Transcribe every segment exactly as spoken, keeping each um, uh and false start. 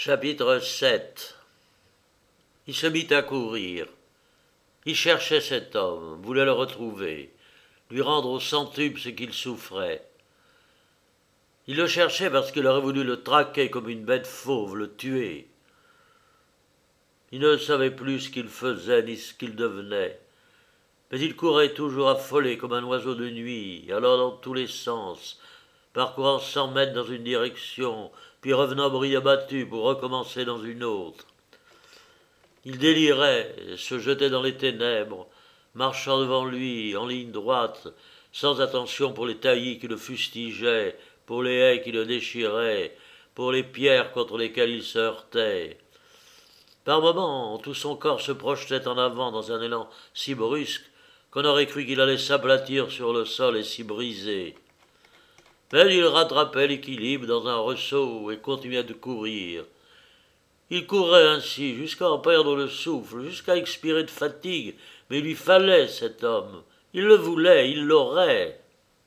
Chapitre sept. Il se mit à courir. Il cherchait cet homme, voulait le retrouver, lui rendre au centuple ce qu'il souffrait. Il le cherchait parce qu'il aurait voulu le traquer comme une bête fauve, le tuer. Il ne savait plus ce qu'il faisait ni ce qu'il devenait, mais il courait toujours affolé comme un oiseau de nuit, allant dans tous les sens, parcourant cent mètres dans une direction, puis revenant bruit abattu pour recommencer dans une autre. Il délirait, se jetait dans les ténèbres, marchant devant lui, en ligne droite, sans attention pour les taillis qui le fustigeaient, pour les haies qui le déchiraient, pour les pierres contre lesquelles il se heurtait. Par moments, tout son corps se projetait en avant dans un élan si brusque qu'on aurait cru qu'il allait s'aplatir sur le sol et s'y briser. Mais il rattrapait l'équilibre dans un ressaut et continuait de courir. Il courait ainsi jusqu'à en perdre le souffle, jusqu'à expirer de fatigue, mais il lui fallait cet homme. Il le voulait, il l'aurait.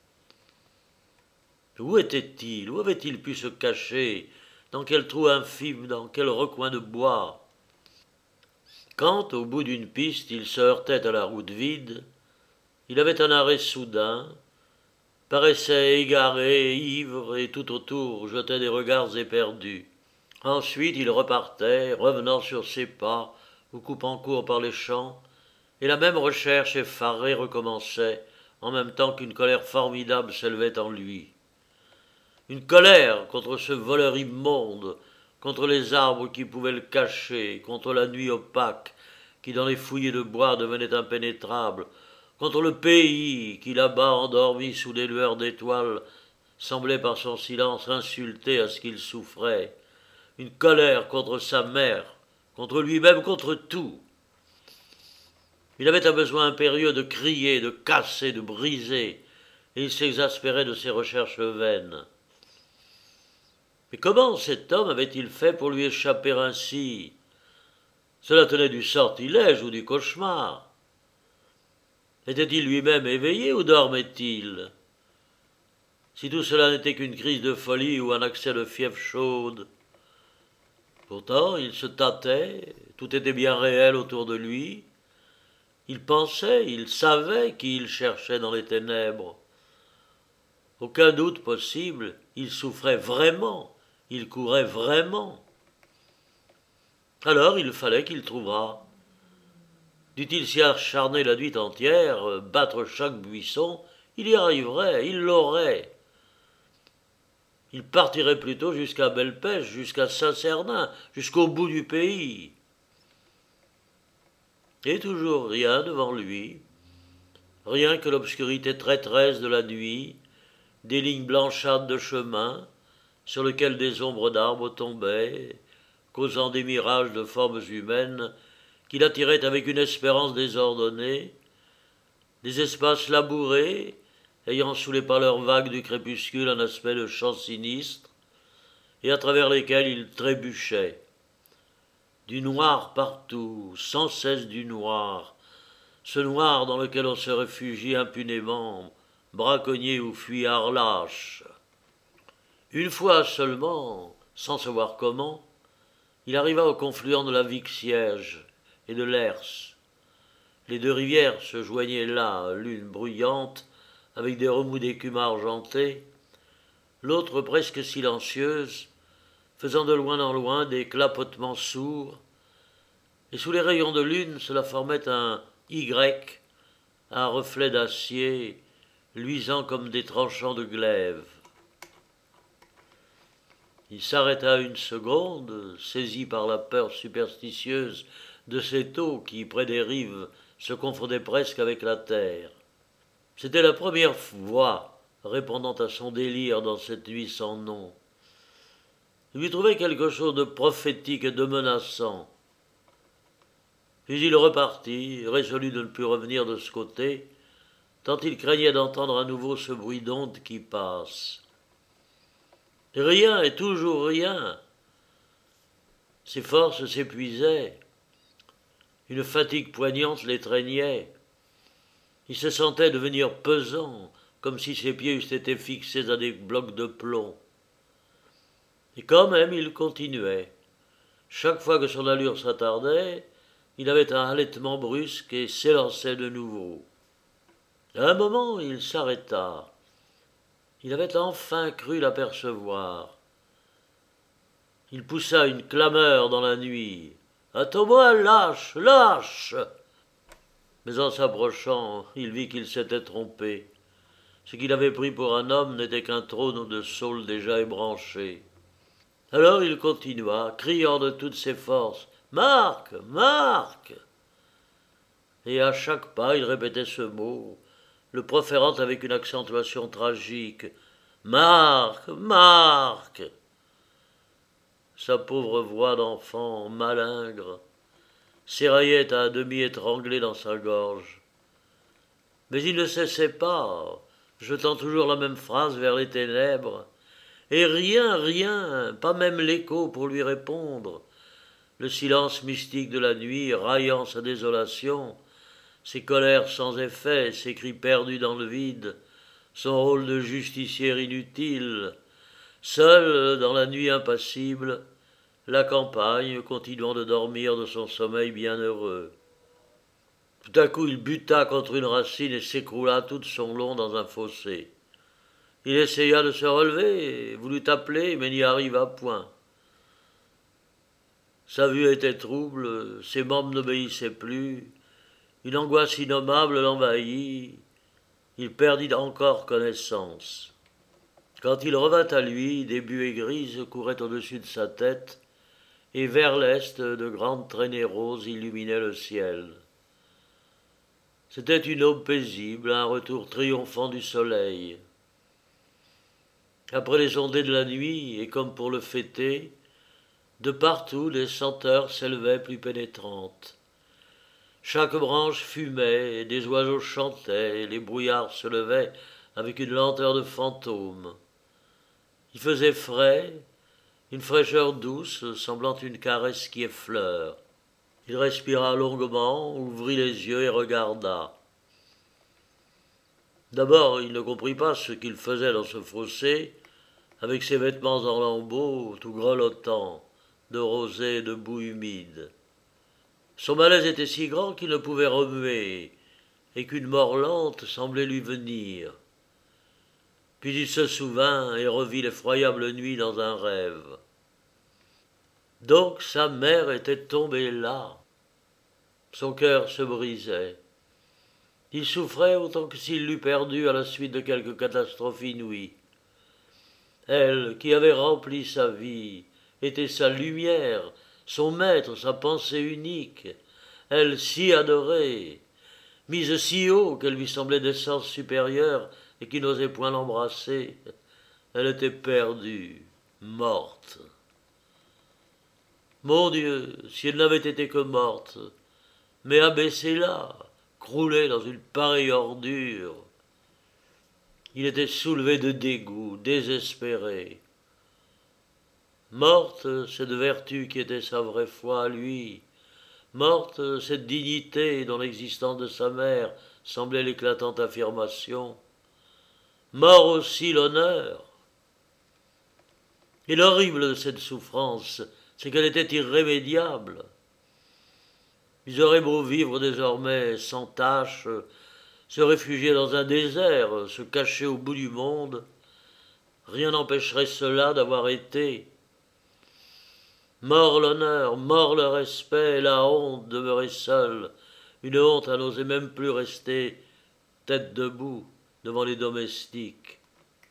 Où était-il? Où avait-il pu se cacher? Dans quel trou infime? Dans quel recoin de bois? Quand, au bout d'une piste, il se heurtait à la route vide, il avait un arrêt soudain, paraissait égaré, ivre, et tout autour jetait des regards éperdus. Ensuite il repartait, revenant sur ses pas, ou coupant court par les champs, et la même recherche effarée recommençait, en même temps qu'une colère formidable s'élevait en lui. Une colère contre ce voleur immonde, contre les arbres qui pouvaient le cacher, contre la nuit opaque qui dans les fouilles de bois devenait impénétrable, contre le pays qui là-bas endormi sous des lueurs d'étoiles semblait par son silence insulter à ce qu'il souffrait, une colère contre sa mère, contre lui-même, contre tout. Il avait un besoin impérieux de crier, de casser, de briser, et il s'exaspérait de ses recherches vaines. Mais comment cet homme avait-il fait pour lui échapper ainsi? Cela tenait du sortilège ou du cauchemar. Était-il lui-même éveillé ou dormait-il? Si tout cela n'était qu'une crise de folie ou un accès de fièvre chaude. Pourtant, il se tâtait, tout était bien réel autour de lui. Il pensait, il savait qui il cherchait dans les ténèbres. Aucun doute possible, il souffrait vraiment, il courait vraiment. Alors il fallait qu'il trouvât. Dût-il s'y acharner la nuit entière, battre chaque buisson, il y arriverait, il l'aurait. Il partirait plutôt jusqu'à Belpèche, jusqu'à Saint-Cernin, jusqu'au bout du pays. Et toujours rien devant lui, rien que l'obscurité traîtresse de la nuit, des lignes blanchâtres de chemin, sur lesquelles des ombres d'arbres tombaient, causant des mirages de formes humaines qui l'attiraient avec une espérance désordonnée, des espaces labourés, ayant sous les pâleurs vagues du crépuscule un aspect de champ sinistre, et à travers lesquels il trébuchait. Du noir partout, sans cesse du noir, ce noir dans lequel on se réfugie impunément, braconnier ou fuyard lâche. Une fois seulement, sans savoir comment, il arriva au confluent de la Vic-Cierge et de l'Hers. Les deux rivières se joignaient là, l'une bruyante, avec des remous d'écume argentée, l'autre presque silencieuse, faisant de loin en loin des clapotements sourds, et sous les rayons de lune cela formait un Y, un reflet d'acier, luisant comme des tranchants de glaive. Il s'arrêta une seconde, saisi par la peur superstitieuse de cette eau qui, près des rives, se confondait presque avec la terre. C'était la première voix répondant à son délire dans cette nuit sans nom. Il lui trouvait quelque chose de prophétique et de menaçant. Puis il repartit, résolu de ne plus revenir de ce côté, tant il craignait d'entendre à nouveau ce bruit d'ondes qui passe. Rien et toujours rien. Ses forces s'épuisaient. Une fatigue poignante l'étreignait. Il se sentait devenir pesant, comme si ses pieds eussent été fixés à des blocs de plomb. Et quand même il continuait. Chaque fois que son allure s'attardait, il avait un halètement brusque et s'élançait de nouveau. À un moment, il s'arrêta. Il avait enfin cru l'apercevoir. Il poussa une clameur dans la nuit. « Attends-moi, lâche, lâche !» Mais en s'approchant, il vit qu'il s'était trompé. Ce qu'il avait pris pour un homme n'était qu'un trône de saule déjà ébranché. Alors il continua, criant de toutes ses forces « Marc, Marc !» Et à chaque pas, il répétait ce mot, le proférant avec une accentuation tragique « Marc, Marc !» Sa pauvre voix d'enfant malingre s'éraillait à demi étranglée dans sa gorge. Mais il ne cessait pas, jetant toujours la même phrase vers les ténèbres, et rien, rien, pas même l'écho pour lui répondre. Le silence mystique de la nuit raillant sa désolation, ses colères sans effet, ses cris perdus dans le vide, son rôle de justicier inutile, seul dans la nuit impassible, la campagne continuant de dormir de son sommeil bienheureux. Tout à coup il buta contre une racine et s'écroula tout de son long dans un fossé. Il essaya de se relever, voulut appeler, mais n'y arriva point. Sa vue était trouble, ses membres n'obéissaient plus, une angoisse innommable l'envahit, il perdit encore connaissance. Quand il revint à lui, des buées grises couraient au-dessus de sa tête, et vers l'est, de grandes traînées roses illuminaient le ciel. C'était une aube paisible, un retour triomphant du soleil. Après les ondées de la nuit, et comme pour le fêter, de partout des senteurs s'élevaient plus pénétrantes. Chaque branche fumait, des oiseaux chantaient, les brouillards se levaient avec une lenteur de fantôme. Il faisait frais, une fraîcheur douce, semblant une caresse qui effleure. Il respira longuement, ouvrit les yeux et regarda. D'abord, il ne comprit pas ce qu'il faisait dans ce fossé, avec ses vêtements en lambeaux, tout grelottants, de rosée et de boue humide. Son malaise était si grand qu'il ne pouvait remuer, et qu'une mort lente semblait lui venir. Puis il se souvint et revit l'effroyable nuit dans un rêve. Donc sa mère était tombée là. Son cœur se brisait. Il souffrait autant que s'il l'eût perdue à la suite de quelque catastrophe inouïe. Elle, qui avait rempli sa vie, était sa lumière, son maître, sa pensée unique. Elle si adorée, mise si haut qu'elle lui semblait d'essence supérieure et qui n'osait point l'embrasser. Elle était perdue, morte. Mon Dieu, si elle n'avait été que morte, mais abaissée là, croulée dans une pareille ordure. Il était soulevé de dégoût, désespéré. Morte, cette vertu qui était sa vraie foi à lui, morte, cette dignité dont l'existence de sa mère semblait l'éclatante affirmation, mort aussi l'honneur. Et l'horrible de cette souffrance, c'est qu'elle était irrémédiable. Ils auraient beau vivre désormais sans tâche, se réfugier dans un désert, se cacher au bout du monde, rien n'empêcherait cela d'avoir été. Mort l'honneur, mort le respect, la honte demeurait seule, une honte à n'oser même plus rester tête debout devant les domestiques.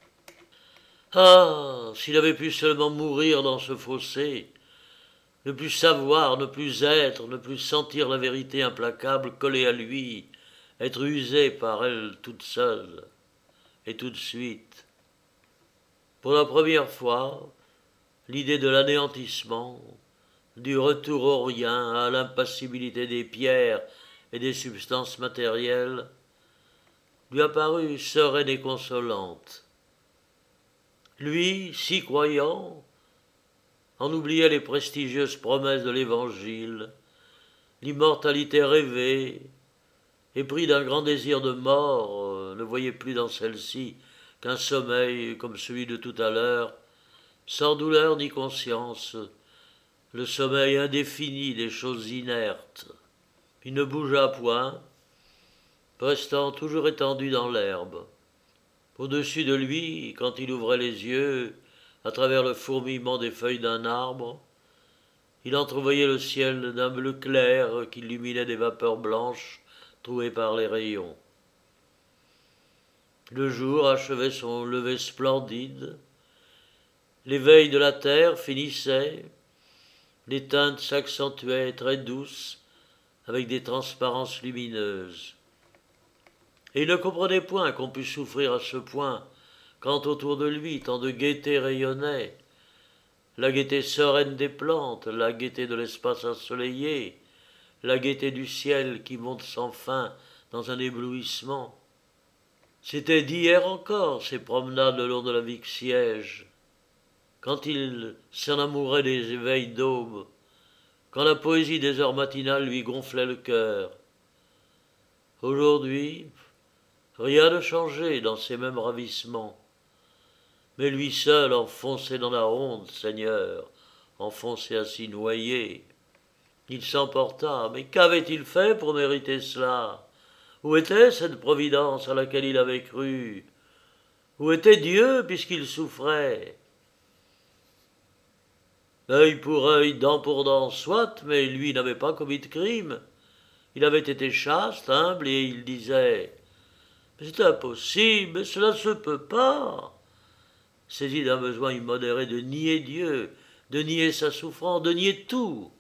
Ah, s'il avait pu seulement mourir dans ce fossé, ne plus savoir, ne plus être, ne plus sentir la vérité implacable collée à lui, être usé par elle toute seule, et tout de suite. Pour la première fois, l'idée de l'anéantissement, du retour au rien, à l'impassibilité des pierres et des substances matérielles, lui apparut sereine et consolante. Lui, si croyant, en oubliait les prestigieuses promesses de l'Évangile, l'immortalité rêvée, et pris d'un grand désir de mort, euh, ne voyait plus dans celle-ci qu'un sommeil comme celui de tout à l'heure, sans douleur ni conscience, le sommeil indéfini des choses inertes. Il ne bougea point, restant toujours étendu dans l'herbe. Au-dessus de lui, quand il ouvrait les yeux, à travers le fourmillement des feuilles d'un arbre, il entrevoyait le ciel d'un bleu clair qui illuminait des vapeurs blanches trouées par les rayons. Le jour achevait son lever splendide, l'éveil de la terre finissait, les teintes s'accentuaient très douces avec des transparences lumineuses. Et il ne comprenait point qu'on pût souffrir à ce point, quand autour de lui tant de gaieté rayonnait, la gaieté sereine des plantes, la gaieté de l'espace ensoleillé, la gaieté du ciel qui monte sans fin dans un éblouissement. C'étaient d'hier encore ces promenades le long de la Vic-Siège, quand il s'en amourait des éveils d'aube, quand la poésie des heures matinales lui gonflait le cœur. Aujourd'hui, rien ne changeait dans ces mêmes ravissements, mais lui seul enfoncé dans la honte, Seigneur, enfoncé ainsi noyé. Il s'emporta, mais qu'avait-il fait pour mériter cela ? Où était cette providence à laquelle il avait cru ? Où était Dieu puisqu'il souffrait ? Œil pour œil, dent pour dent, soit, mais lui n'avait pas commis de crime. Il avait été chaste, humble, et il disait « C'est impossible, cela ne se peut pas !» Saisi d'un besoin immodéré de nier Dieu, de nier sa souffrance, de nier tout.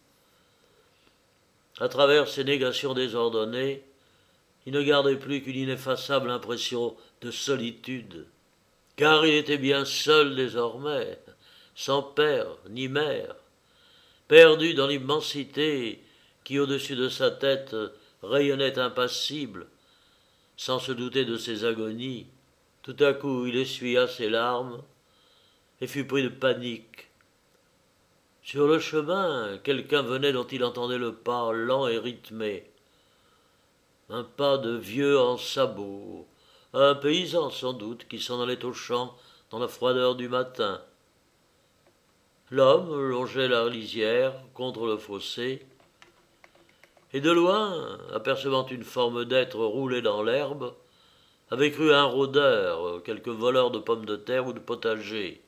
À travers ces négations désordonnées, il ne gardait plus qu'une ineffaçable impression de solitude, car il était bien seul désormais, sans père ni mère, perdu dans l'immensité qui au-dessus de sa tête rayonnait impassible, sans se douter de ses agonies. Tout à coup il essuya ses larmes et fut pris de panique. Sur le chemin, quelqu'un venait dont il entendait le pas lent et rythmé. Un pas de vieux en sabots, un paysan sans doute qui s'en allait au champ dans la froideur du matin. L'homme longeait la lisière contre le fossé, et de loin, apercevant une forme d'être roulée dans l'herbe, avait cru un rôdeur, quelque voleur de pommes de terre ou de potager.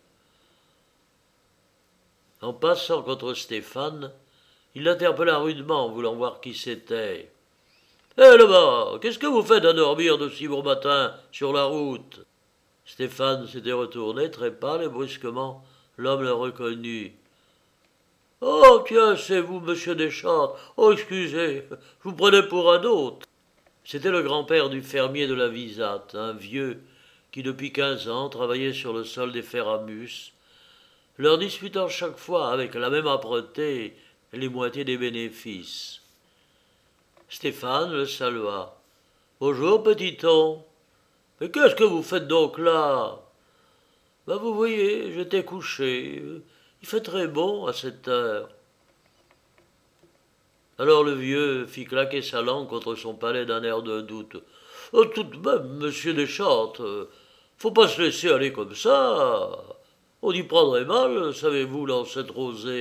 En passant contre Stéphane, il l'interpella rudement, voulant voir qui c'était. « Hé, là-bas, qu'est-ce que vous faites à dormir de si bon matin sur la route ?» Stéphane s'était retourné, très pâle, et brusquement, l'homme le reconnut. « Oh, tiens, c'est vous, monsieur Deschamps. Oh, excusez, je vous prenais pour un autre. » C'était le grand-père du fermier de la Visatte, un vieux qui, depuis quinze ans, travaillait sur le sol des Ferramus, leur disputant chaque fois, avec la même âpreté, les moitiés des bénéfices. Stéphane le salua. « Bonjour, petit-on. Mais qu'est-ce que vous faites donc là ?»« Ben, vous voyez, j'étais couché. Il fait très bon à cette heure. » Alors le vieux fit claquer sa langue contre son palais d'un air de doute. Oh, « Tout de même, monsieur Deschamps, faut pas se laisser aller comme ça. On y prendrait mal, savez-vous, dans cette rosée. »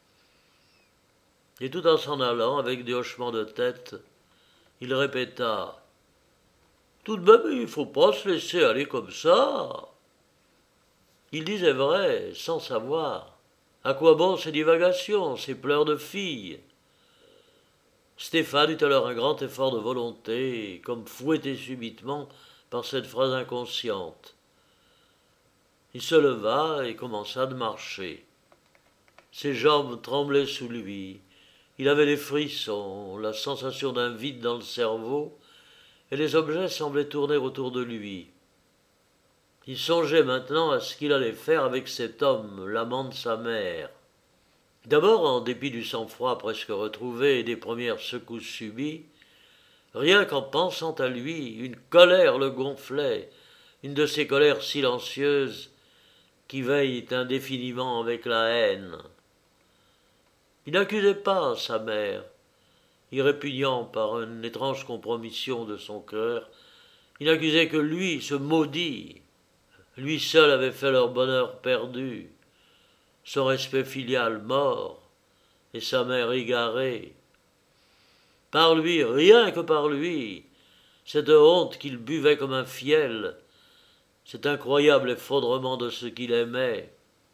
Et tout en s'en allant, avec des hochements de tête, il répéta « Tout de même, il faut pas se laisser aller comme ça. » Il disait vrai, sans savoir. À quoi bon ces divagations, ces pleurs de fille ? Stéphane eut alors un grand effort de volonté, comme fouetté subitement par cette phrase inconsciente. Il se leva et commença de marcher. Ses jambes tremblaient sous lui. Il avait des frissons, la sensation d'un vide dans le cerveau, et les objets semblaient tourner autour de lui. Il songeait maintenant à ce qu'il allait faire avec cet homme, l'amant de sa mère. D'abord, en dépit du sang-froid presque retrouvé et des premières secousses subies, rien qu'en pensant à lui, une colère le gonflait, une de ces colères silencieuses qui veillent indéfiniment avec la haine. Il n'accusait pas sa mère, y répugnant par une étrange compromission de son cœur. Il n'accusait que lui, ce maudit. Lui seul avait fait leur bonheur perdu, son respect filial mort. et sa mère égarée. Par lui, rien que par lui, cette honte qu'il buvait comme un fiel, cet incroyable effondrement de ce qu'il aimait.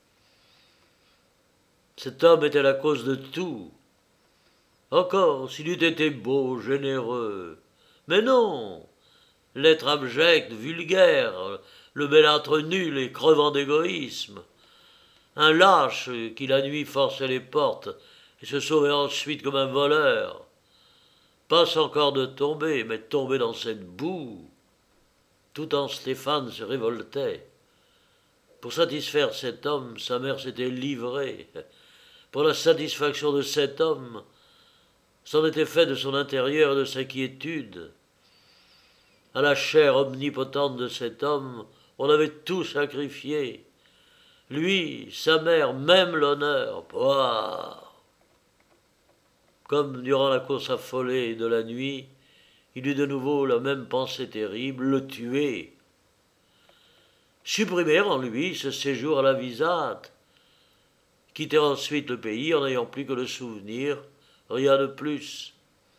Cet homme était la cause de tout. Encore, s'il eût été beau, généreux. Mais non, l'être abject, vulgaire, le bellâtre nul et crevant d'égoïsme. Un lâche qui la nuit forçait les portes et se sauvait ensuite comme un voleur. Pas encore de tomber, mais tomber dans cette boue. Tout en Stéphane se révoltait. Pour satisfaire cet homme, sa mère s'était livrée. Pour la satisfaction de cet homme, c'en était fait de son intérieur et de sa quiétude. À la chair omnipotente de cet homme, on avait tout sacrifié. Lui, sa mère, même l'honneur. Pouah. Comme durant la course affolée de la nuit, il eut de nouveau la même pensée terrible, le tuer. Supprimer en lui ce séjour à la Visate. Quitter ensuite le pays en n'ayant plus que le souvenir, rien de plus.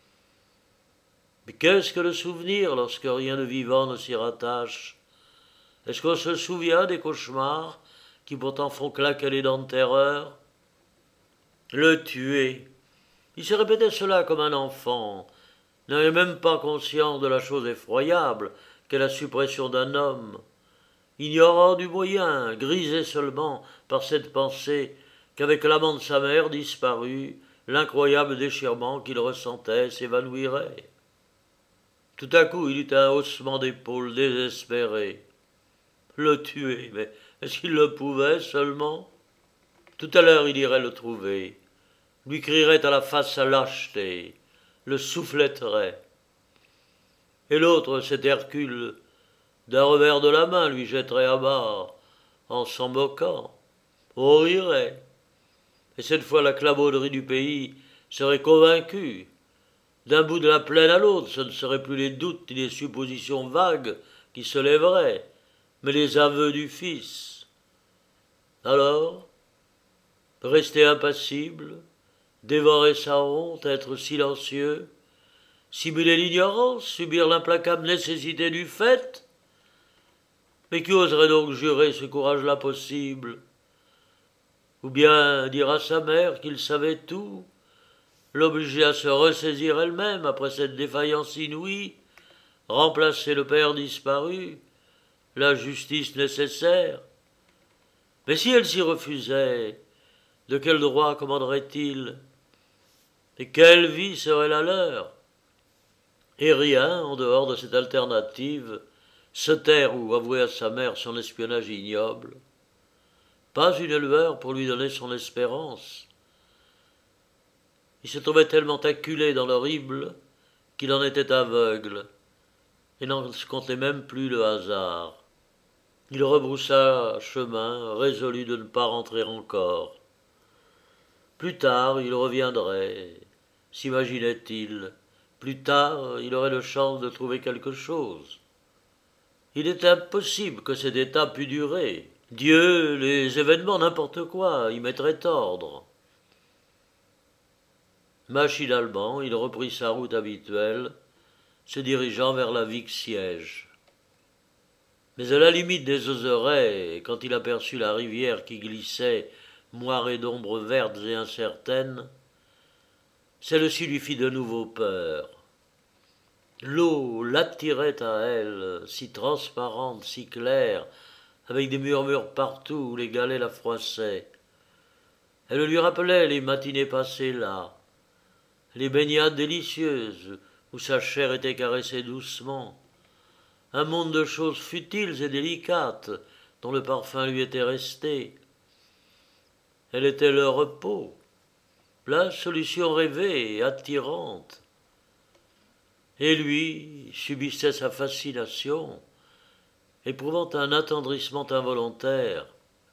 Mais qu'est-ce que le souvenir lorsque rien de vivant ne s'y rattache? Est-ce qu'on se souvient des cauchemars qui pourtant font claquer les dents de terreur? Le tuer. Il se répétait cela comme un enfant, n'avait même pas conscience de la chose effroyable qu'est la suppression d'un homme, ignorant du moyen, grisé seulement par cette pensée qu'avec l'amant de sa mère disparue, l'incroyable déchirement qu'il ressentait s'évanouirait. Tout à coup, il eut un haussement d'épaules désespéré. Le tuer, mais est-ce qu'il le pouvait seulement? Tout à l'heure, il irait le trouver, lui crierait à la face sa lâcheté, le souffletterait. Et l'autre, cet Hercule, d'un revers de la main, lui jetterait à bas, en s'en moquant. On rirait. Et cette fois, la clabauderie du pays serait convaincue. D'un bout de la plaine à l'autre, ce ne seraient plus les doutes ni les suppositions vagues qui se lèveraient, mais les aveux du fils. Alors, rester impassible, dévorer sa honte, être silencieux, simuler l'ignorance, subir l'implacable nécessité du fait? Mais qui oserait donc jurer ce courage-là possible? Ou bien dire à sa mère qu'il savait tout, l'obliger à se ressaisir elle-même après cette défaillance inouïe, remplacer le père disparu, la justice nécessaire? Mais si elle s'y refusait, de quel droit commanderait-il? Et quelle vie serait la leur? Et rien, en dehors de cette alternative, se taire ou avouer à sa mère son espionnage ignoble. Pas une lueur pour lui donner son espérance. Il se trouvait tellement acculé dans l'horrible qu'il en était aveugle et n'en comptait même plus le hasard. Il rebroussa chemin, résolu de ne pas rentrer encore. Plus tard, il reviendrait, s'imaginait-il. Plus tard, il aurait le chance de trouver quelque chose. Il est impossible que cet état pût durer. Dieu, les événements, n'importe quoi, y mettraient ordre. Machinalement, il reprit sa route habituelle, se dirigeant vers la Vic-Siège. Mais à la limite des oserets, quand il aperçut la rivière qui glissait, moirée d'ombres vertes et incertaines, celle-ci lui fit de nouveau peur. L'eau l'attirait à elle, si transparente, si claire, avec des murmures partout où les galets la froissaient. Elle lui rappelait les matinées passées là, les baignades délicieuses où sa chair était caressée doucement, un monde de choses futiles et délicates dont le parfum lui était resté. Elle était le repos, la solution rêvée et attirante. Et lui subissait sa fascination, éprouvant un attendrissement involontaire.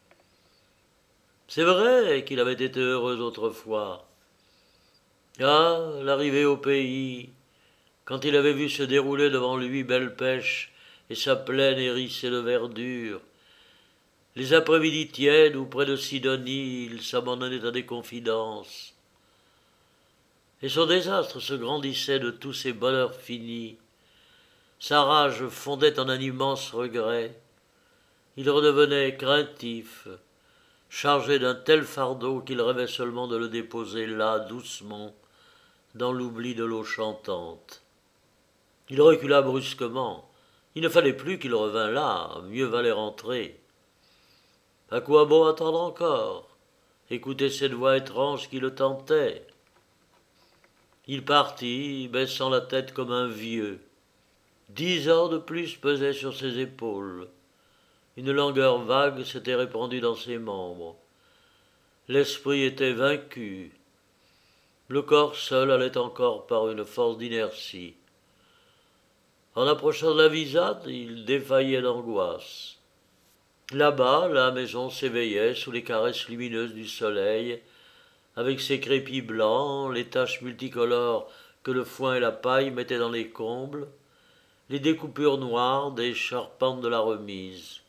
C'est vrai qu'il avait été heureux autrefois. Ah, l'arrivée au pays, quand il avait vu se dérouler devant lui Belle-Pêche et sa plaine hérissée de verdure, les après-midi tièdes où près de Sidonie il s'abandonnait à des confidences. et son désastre se grandissait de tous ses bonheurs finis. Sa rage fondait en un immense regret. Il redevenait craintif, chargé d'un tel fardeau qu'il rêvait seulement de le déposer là, doucement, dans l'oubli de l'eau chantante. Il recula brusquement. Il ne fallait plus qu'il revînt là, mieux valait rentrer. À quoi bon attendre encore? Écouter cette voix étrange qui le tentait. Il partit, baissant la tête comme un vieux. Dix ans de plus pesaient sur ses épaules. Une langueur vague s'était répandue dans ses membres. L'esprit était vaincu. Le corps seul allait encore par une force d'inertie. En approchant de la Visade, il défaillait d'angoisse. Là-bas, la maison s'éveillait sous les caresses lumineuses du soleil, avec ses crépis blancs, les taches multicolores que le foin et la paille mettaient dans les combles, les découpures noires des charpentes de la remise.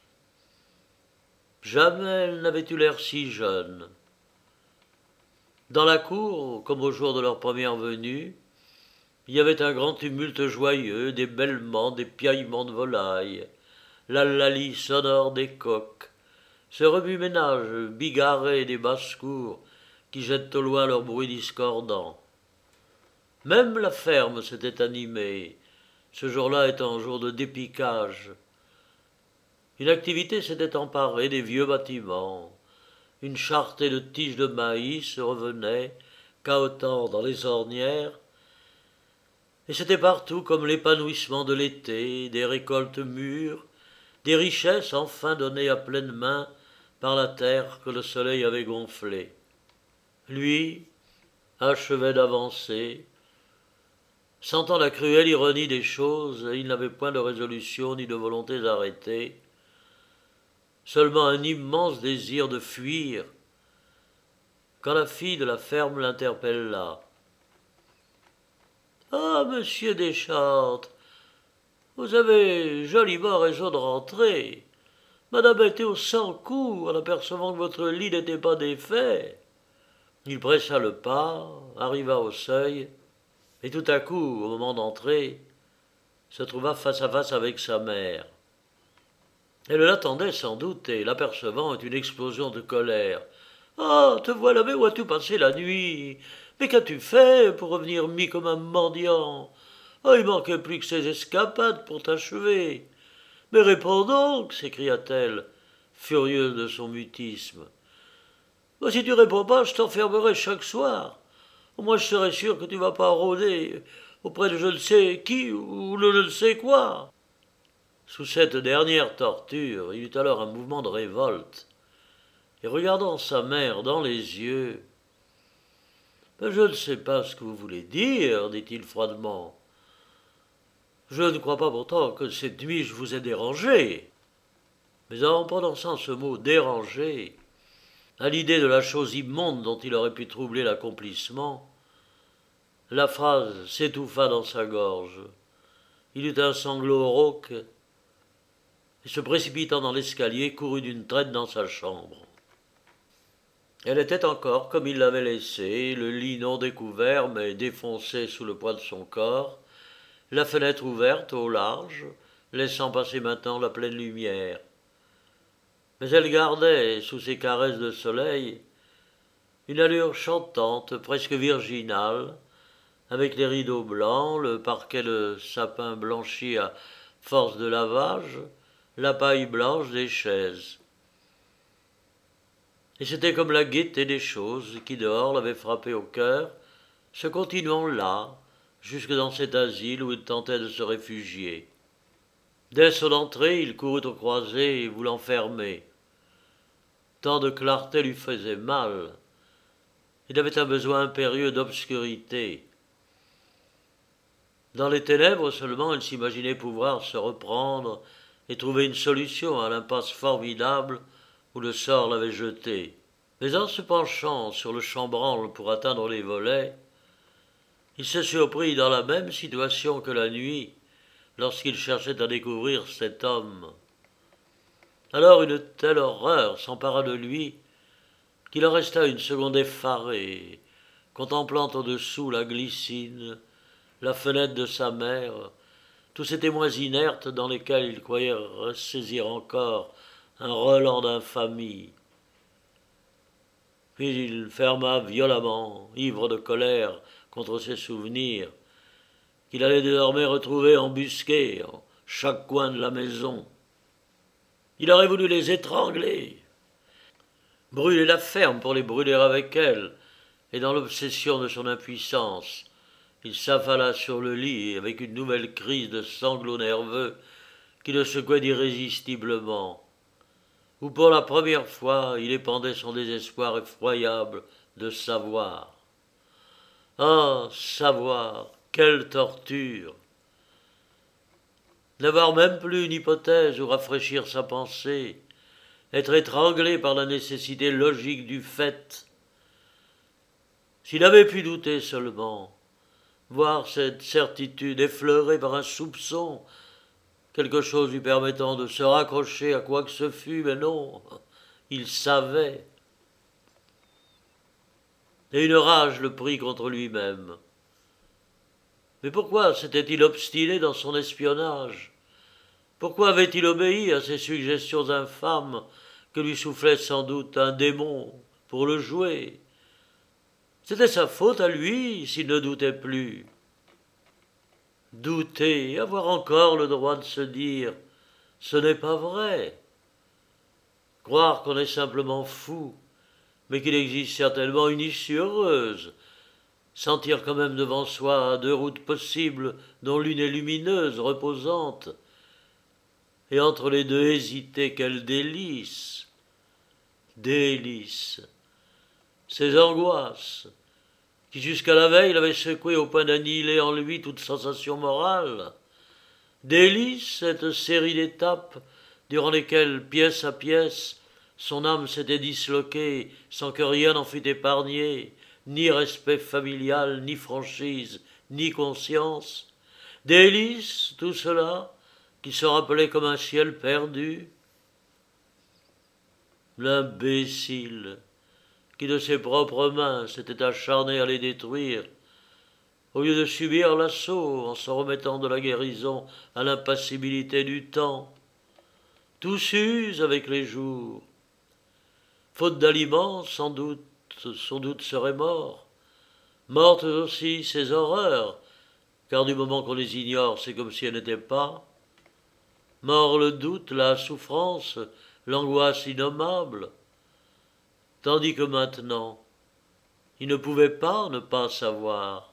Jamais elle n'avait eu l'air si jeune. Dans la cour, comme au jour de leur première venue, il y avait un grand tumulte joyeux, des bêlements, des piaillements de volailles, l'hallali sonore des coqs, ce remue-ménage bigarré des basses-cours qui jettent au loin leurs bruits discordants. Même la ferme s'était animée, ce jour-là étant un jour de dépiquage. Une activité s'était emparée des vieux bâtiments. Une charretée de tiges de maïs revenait, cahotant dans les ornières, et c'était partout comme l'épanouissement de l'été, des récoltes mûres, des richesses enfin données à pleine main par la terre que le soleil avait gonflée. Lui achevait d'avancer. Sentant la cruelle ironie des choses, il n'avait point de résolution ni de volontés arrêtées, seulement un immense désir de fuir, quand la fille de la ferme l'interpella. « Ah, monsieur Deschartres, vous avez joliment raison de rentrer. Madame était au sang coups en apercevant que votre lit n'était pas défait. » Il pressa le pas, arriva au seuil, et tout à coup, au moment d'entrer, se trouva face à face avec sa mère. Elle l'attendait sans doute, et l'apercevant avec une explosion de colère. « Ah, te voilà, mais où as-tu passé la nuit? Mais qu'as-tu fait pour revenir mis comme un mendiant? Ah, il manquait plus que ces escapades pour t'achever. Mais réponds donc, s'écria-t-elle, furieuse de son mutisme. Bah, si tu réponds pas, je t'enfermerai chaque soir. Au moins je serai sûr que tu ne vas pas rôder auprès de je ne sais qui ou de je ne sais quoi. » Sous cette dernière torture, il eut alors un mouvement de révolte, et regardant sa mère dans les yeux, « Je ne sais pas ce que vous voulez dire, dit-il froidement. Je ne crois pas pourtant que cette nuit je vous ai dérangé. » Mais en prononçant ce mot « dérangé », à l'idée de la chose immonde dont il aurait pu troubler l'accomplissement, la phrase s'étouffa dans sa gorge. Il eut un sanglot rauque, et se précipitant dans l'escalier, courut d'une traite dans sa chambre. Elle était encore comme il l'avait laissée, le lit non découvert mais défoncé sous le poids de son corps, la fenêtre ouverte au large, laissant passer maintenant la pleine lumière. Mais elle gardait, sous ses caresses de soleil, une allure chantante, presque virginale, avec les rideaux blancs, le parquet de sapin blanchi à force de lavage, la paille blanche des chaises. Et c'était comme la gaieté des choses qui dehors l'avait frappé au cœur, se continuant là, jusque dans cet asile où il tentait de se réfugier. Dès son entrée, il courut aux croisées et voulant fermer. Tant de clarté lui faisait mal. Il avait un besoin impérieux d'obscurité. Dans les ténèbres seulement, il s'imaginait pouvoir se reprendre et trouver une solution à l'impasse formidable où le sort l'avait jeté. Mais en se penchant sur le chambranle pour atteindre les volets, il se surprit dans la même situation que la nuit, lorsqu'il cherchait à découvrir cet homme. Alors une telle horreur s'empara de lui qu'il en resta une seconde effaré, contemplant au-dessous la glycine, la fenêtre de sa mère, tous ces témoins inertes dans lesquels il croyait ressaisir encore un relent d'infamie. Puis il ferma violemment, ivre de colère contre ses souvenirs, qu'il allait désormais retrouver embusqués en chaque coin de la maison. Il aurait voulu les étrangler, brûler la ferme pour les brûler avec elle, et dans l'obsession de son impuissance, il s'affala sur le lit avec une nouvelle crise de sanglots nerveux qui le secouait irrésistiblement, où pour la première fois il épandait son désespoir effroyable de savoir. Ah, savoir, quelle torture! N'avoir même plus une hypothèse où rafraîchir sa pensée, être étranglé par la nécessité logique du fait. S'il avait pu douter seulement, voir cette certitude effleurée par un soupçon, quelque chose lui permettant de se raccrocher à quoi que ce fût, mais non, il savait. Et une rage le prit contre lui-même. Mais pourquoi s'était-il obstiné dans son espionnage? Pourquoi avait-il obéi à ces suggestions infâmes que lui soufflait sans doute un démon pour le jouer? C'était sa faute à lui s'il ne doutait plus. Douter, avoir encore le droit de se dire « ce n'est pas vrai ». Croire qu'on est simplement fou, mais qu'il existe certainement une issue heureuse. Sentir quand même devant soi deux routes possibles dont l'une est lumineuse, reposante, et entre les deux hésiter, quel délice! Délice! Ces angoisses, qui jusqu'à la veille l'avaient secoué au point d'annihiler en lui toute sensation morale. Délice, cette série d'étapes durant lesquelles, pièce à pièce, son âme s'était disloquée sans que rien n'en fût épargné, ni respect familial, ni franchise, ni conscience. Délice, tout cela, qui se rappelait comme un ciel perdu. L'imbécile, qui de ses propres mains s'était acharné à les détruire, au lieu de subir l'assaut en se remettant de la guérison à l'impassibilité du temps. Tout s'use avec les jours. Faute d'aliments, sans doute, son doute serait mort. Mortes aussi ses horreurs, car du moment qu'on les ignore, c'est comme si elles n'étaient pas. Mort le doute, la souffrance, l'angoisse innommable. Tandis que maintenant, il ne pouvait pas ne pas savoir.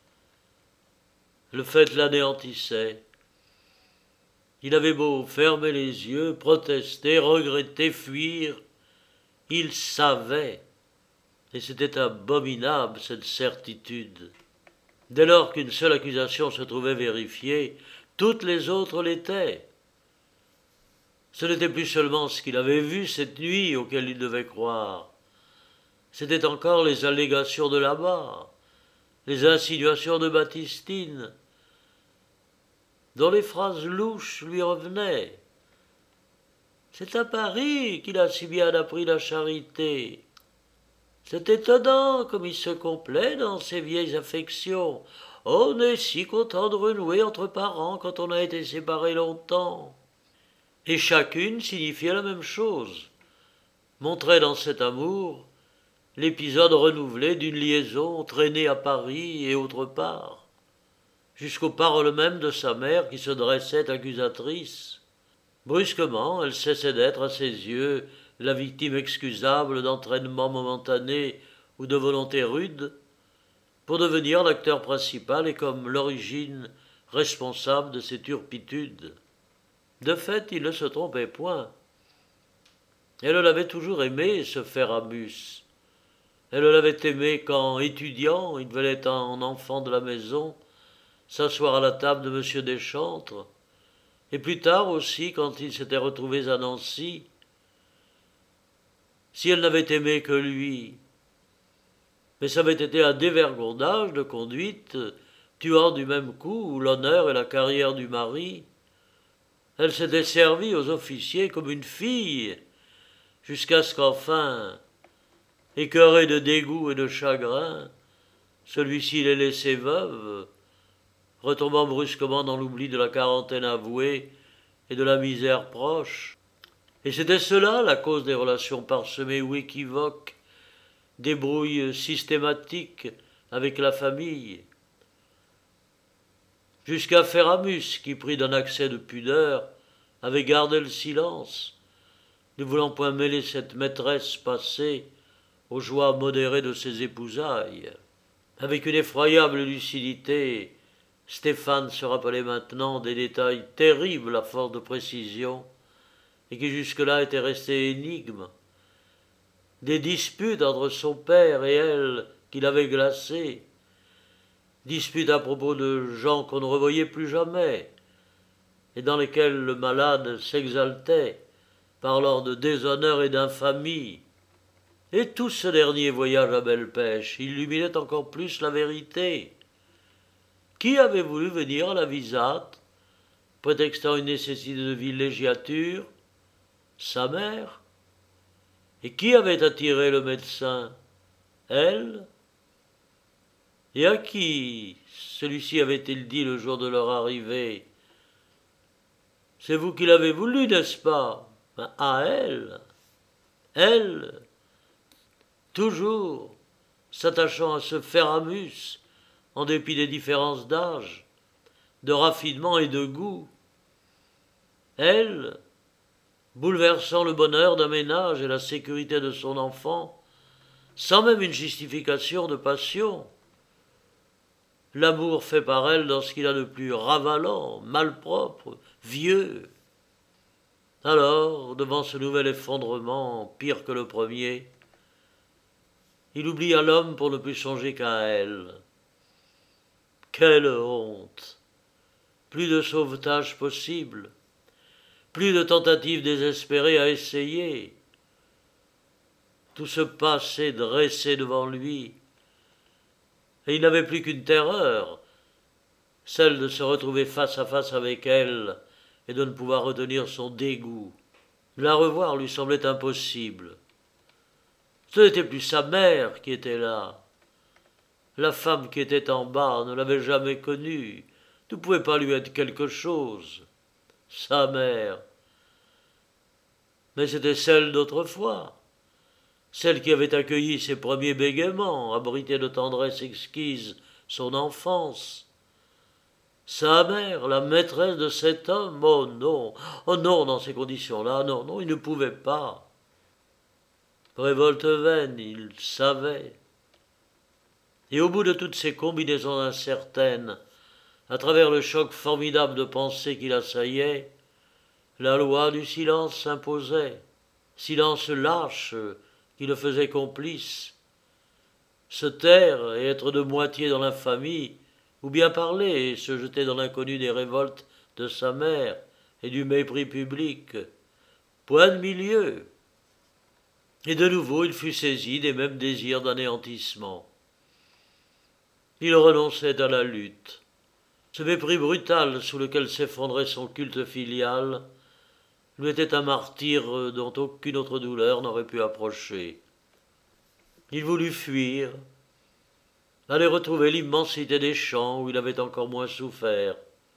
Le fait l'anéantissait. Il avait beau fermer les yeux, protester, regretter, fuir, il savait, et c'était abominable cette certitude. Dès lors qu'une seule accusation se trouvait vérifiée, toutes les autres l'étaient. Ce n'était plus seulement ce qu'il avait vu cette nuit auquel il devait croire. C'étaient encore les allégations de là-bas, les insinuations de Baptistine, dont les phrases louches lui revenaient. C'est à Paris qu'il a si bien appris la charité. C'est étonnant comme il se complaît dans ses vieilles affections. On est si content de renouer entre parents quand on a été séparés longtemps. Et chacune signifiait la même chose, montrait dans cet amour l'épisode renouvelé d'une liaison traînée à Paris et autre part, jusqu'aux paroles mêmes de sa mère qui se dressait accusatrice. Brusquement, elle cessait d'être, à ses yeux, la victime excusable d'entraînements momentanés ou de volonté rude, pour devenir l'acteur principal et comme l'origine responsable de ses turpitudes. De fait, il ne se trompait point. Elle l'avait toujours aimé, ce Ferramus. Elle l'avait aimé quand, étudiant, il venait en enfant de la maison, s'asseoir à la table de Monsieur Deschantres, et plus tard aussi quand ils s'étaient retrouvés à Nancy. Si elle n'avait aimé que lui, mais ça avait été un dévergondage de conduite, tuant du même coup l'honneur et la carrière du mari. Elle s'était servie aux officiers comme une fille, jusqu'à ce qu'enfin, écœurée de dégoût et de chagrin, Celui-ci les laissait veuves, retombant brusquement dans l'oubli de la quarantaine avouée et de la misère proche. Et c'était cela la cause des relations parsemées ou équivoques, des brouilles systématiques avec la famille. Jusqu'à Ferramus, qui, pris d'un accès de pudeur, avait gardé le silence, ne voulant point mêler cette maîtresse passée aux joies modérées de ses épousailles. Avec une effroyable lucidité, Stéphane se rappelait maintenant des détails terribles à force de précision, et qui jusque-là étaient restés énigmes, des disputes entre son père et elle qu'il avait glacées, disputes à propos de gens qu'on ne revoyait plus jamais, et dans lesquelles le malade s'exaltait, parlant de déshonneur et d'infamie. Et tout ce dernier voyage à belle pêche illuminait encore plus la vérité. Qui avait voulu venir à la Visate, prétextant une nécessité de villégiature? Sa mère. Et qui avait attiré le médecin? Elle. Et à qui celui-ci avait-il dit le jour de leur arrivée: c'est vous qui l'avez voulu, n'est-ce pas? Ben, à elle. Elle, toujours s'attachant à ce Ferramus, en dépit des différences d'âge, de raffinement et de goût. Elle, bouleversant le bonheur d'un ménage et la sécurité de son enfant, sans même une justification de passion. L'amour fait par elle dans ce qu'il a de plus ravalant, malpropre, vieux. Alors, devant ce nouvel effondrement, pire que le premier, il oublia l'homme pour ne plus songer qu'à elle. Quelle honte! Plus de sauvetage possible, plus de tentatives désespérées à essayer. Tout ce passé dressé devant lui, et il n'avait plus qu'une terreur, celle de se retrouver face à face avec elle et de ne pouvoir retenir son dégoût. La revoir lui semblait impossible. Ce n'était plus sa mère qui était là. La femme qui était en bas ne l'avait jamais connue, ne pouvait pas lui être quelque chose. Sa mère. Mais c'était celle d'autrefois, celle qui avait accueilli ses premiers bégaiements, abrité de tendresse exquise son enfance. Sa mère, la maîtresse de cet homme, oh non, oh non, dans ces conditions-là, non, non, il ne pouvait pas. Révolte vaine, il savait. Et au bout de toutes ces combinaisons incertaines, à travers le choc formidable de pensées qui l'assaillait, la loi du silence s'imposait, silence lâche qui le faisait complice. Se taire et être de moitié dans l'infamie, ou bien parler et se jeter dans l'inconnu des révoltes de sa mère et du mépris public. Point de milieu. Et de nouveau il fut saisi des mêmes désirs d'anéantissement. Il renonçait à la lutte. Ce mépris brutal sous lequel s'effondrait son culte filial lui était un martyre dont aucune autre douleur n'aurait pu approcher. Il voulut fuir, aller retrouver l'immensité des champs où il avait encore moins souffert.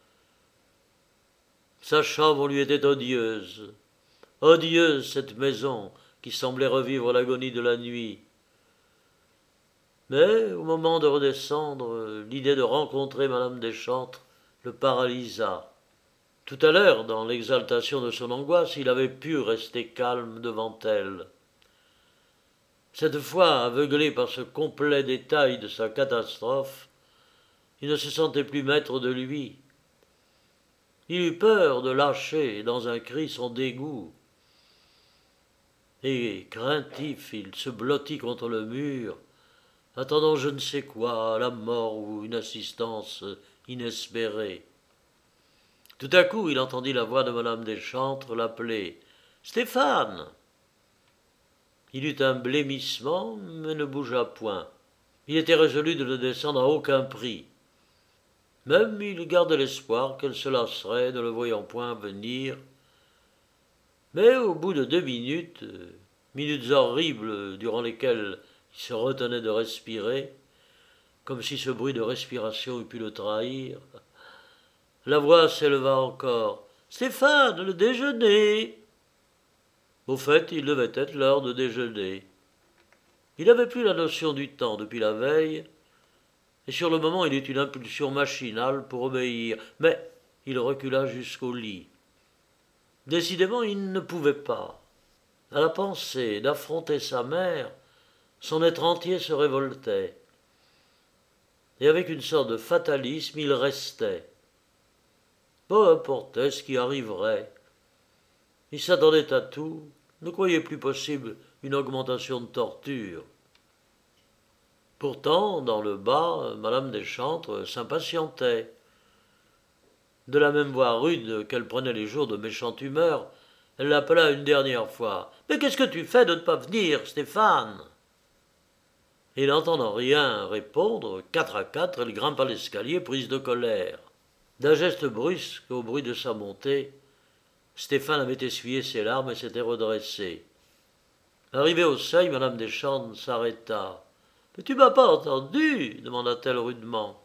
Sa chambre lui était odieuse, odieuse cette maison qui semblait revivre l'agonie de la nuit. Mais, au moment de redescendre, l'idée de rencontrer madame Deschantres le paralysa. Tout à l'heure, dans l'exaltation de son angoisse, il avait pu rester calme devant elle. Cette fois, aveuglé par ce complet détail de sa catastrophe, il ne se sentait plus maître de lui. Il eut peur de lâcher dans un cri son dégoût. Et, craintif, il se blottit contre le mur, attendant je ne sais quoi, la mort ou une assistance inespérée. Tout à coup, il entendit la voix de madame Deschantres l'appeler « Stéphane !» Il eut un blêmissement, mais ne bougea point. Il était résolu de ne descendre à aucun prix. Même il gardait l'espoir qu'elle se lasserait, ne le voyant point venir. Mais au bout de deux minutes, minutes horribles durant lesquelles il se retenait de respirer, comme si ce bruit de respiration eût pu le trahir. La voix s'éleva encore. « Stéphane, le déjeuner !» Au fait, il devait être l'heure de déjeuner. Il n'avait plus la notion du temps depuis la veille, et sur le moment il eut une impulsion machinale pour obéir, mais il recula jusqu'au lit. Décidément, il ne pouvait pas. À la pensée d'affronter sa mère, son être entier se révoltait. Et avec une sorte de fatalisme, il restait. Peu importait ce qui arriverait. Il s'attendait à tout, ne croyait plus possible une augmentation de torture. Pourtant, dans le bas, madame Deschantres s'impatientait. De la même voix rude qu'elle prenait les jours de méchante humeur, elle l'appela une dernière fois. « Mais qu'est-ce que tu fais de ne pas venir, Stéphane ?» Et n'entendant rien répondre, quatre à quatre, elle grimpa l'escalier prise de colère. D'un geste brusque, au bruit de sa montée, Stéphane avait essuyé ses larmes et s'était redressé. Arrivée au seuil, madame Deschantres s'arrêta. « Mais tu m'as pas entendu ?» demanda-t-elle rudement.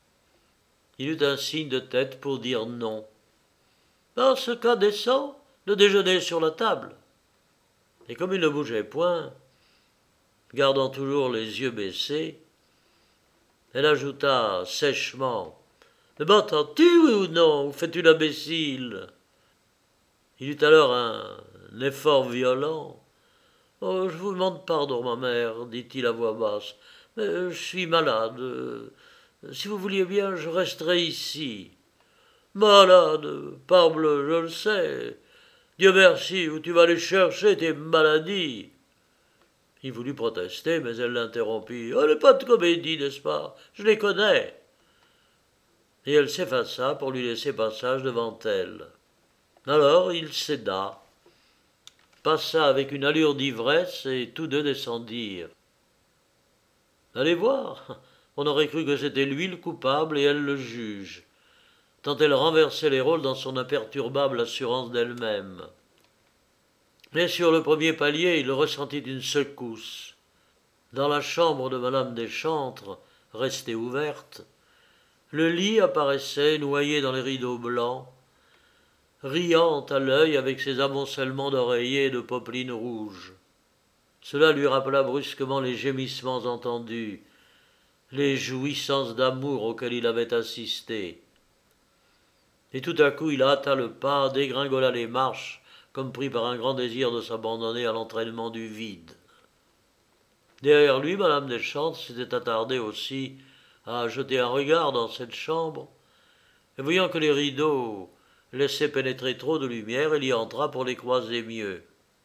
Il eut un signe de tête pour dire non. « Dans ce cas, descends, le déjeuner est sur la table. » Et comme il ne bougeait point, gardant toujours les yeux baissés, elle ajouta sèchement. « Mais m'entends-tu, oui ou non, ou fais-tu l'imbécile ?» Il eut alors un, un effort violent. « Oh, je vous demande pardon, ma mère, dit-il à voix basse, mais je suis malade. Si vous vouliez bien, je resterai ici. »« Malade, parbleu, je le sais. Dieu merci, où tu vas aller chercher tes maladies ?» Il voulut protester, mais elle l'interrompit. « Oh, n'est pas de comédie, n'est-ce pas? Je les connais. » Et elle s'effaça pour lui laisser passage devant elle. Alors il céda, passa avec une allure d'ivresse, et tous deux descendirent. Allez voir, on aurait cru que c'était lui le coupable et elle le juge, tant elle renversait les rôles dans son imperturbable assurance d'elle-même. Mais sur le premier palier, il ressentit une secousse. Dans la chambre de madame Deschantres, restée ouverte, le lit apparaissait noyé dans les rideaux blancs, riant à l'œil avec ses amoncellements d'oreillers et de popelines rouges. Cela lui rappela brusquement les gémissements entendus, les jouissances d'amour auxquelles il avait assisté. Et tout à coup il hâta le pas, dégringola les marches, comme pris par un grand désir de s'abandonner à l'entraînement du vide. Derrière lui, madame Deschantres s'était attardée aussi à jeter un regard dans cette chambre, et voyant que les rideaux laissaient pénétrer trop de lumière, elle y entra pour les croiser mieux.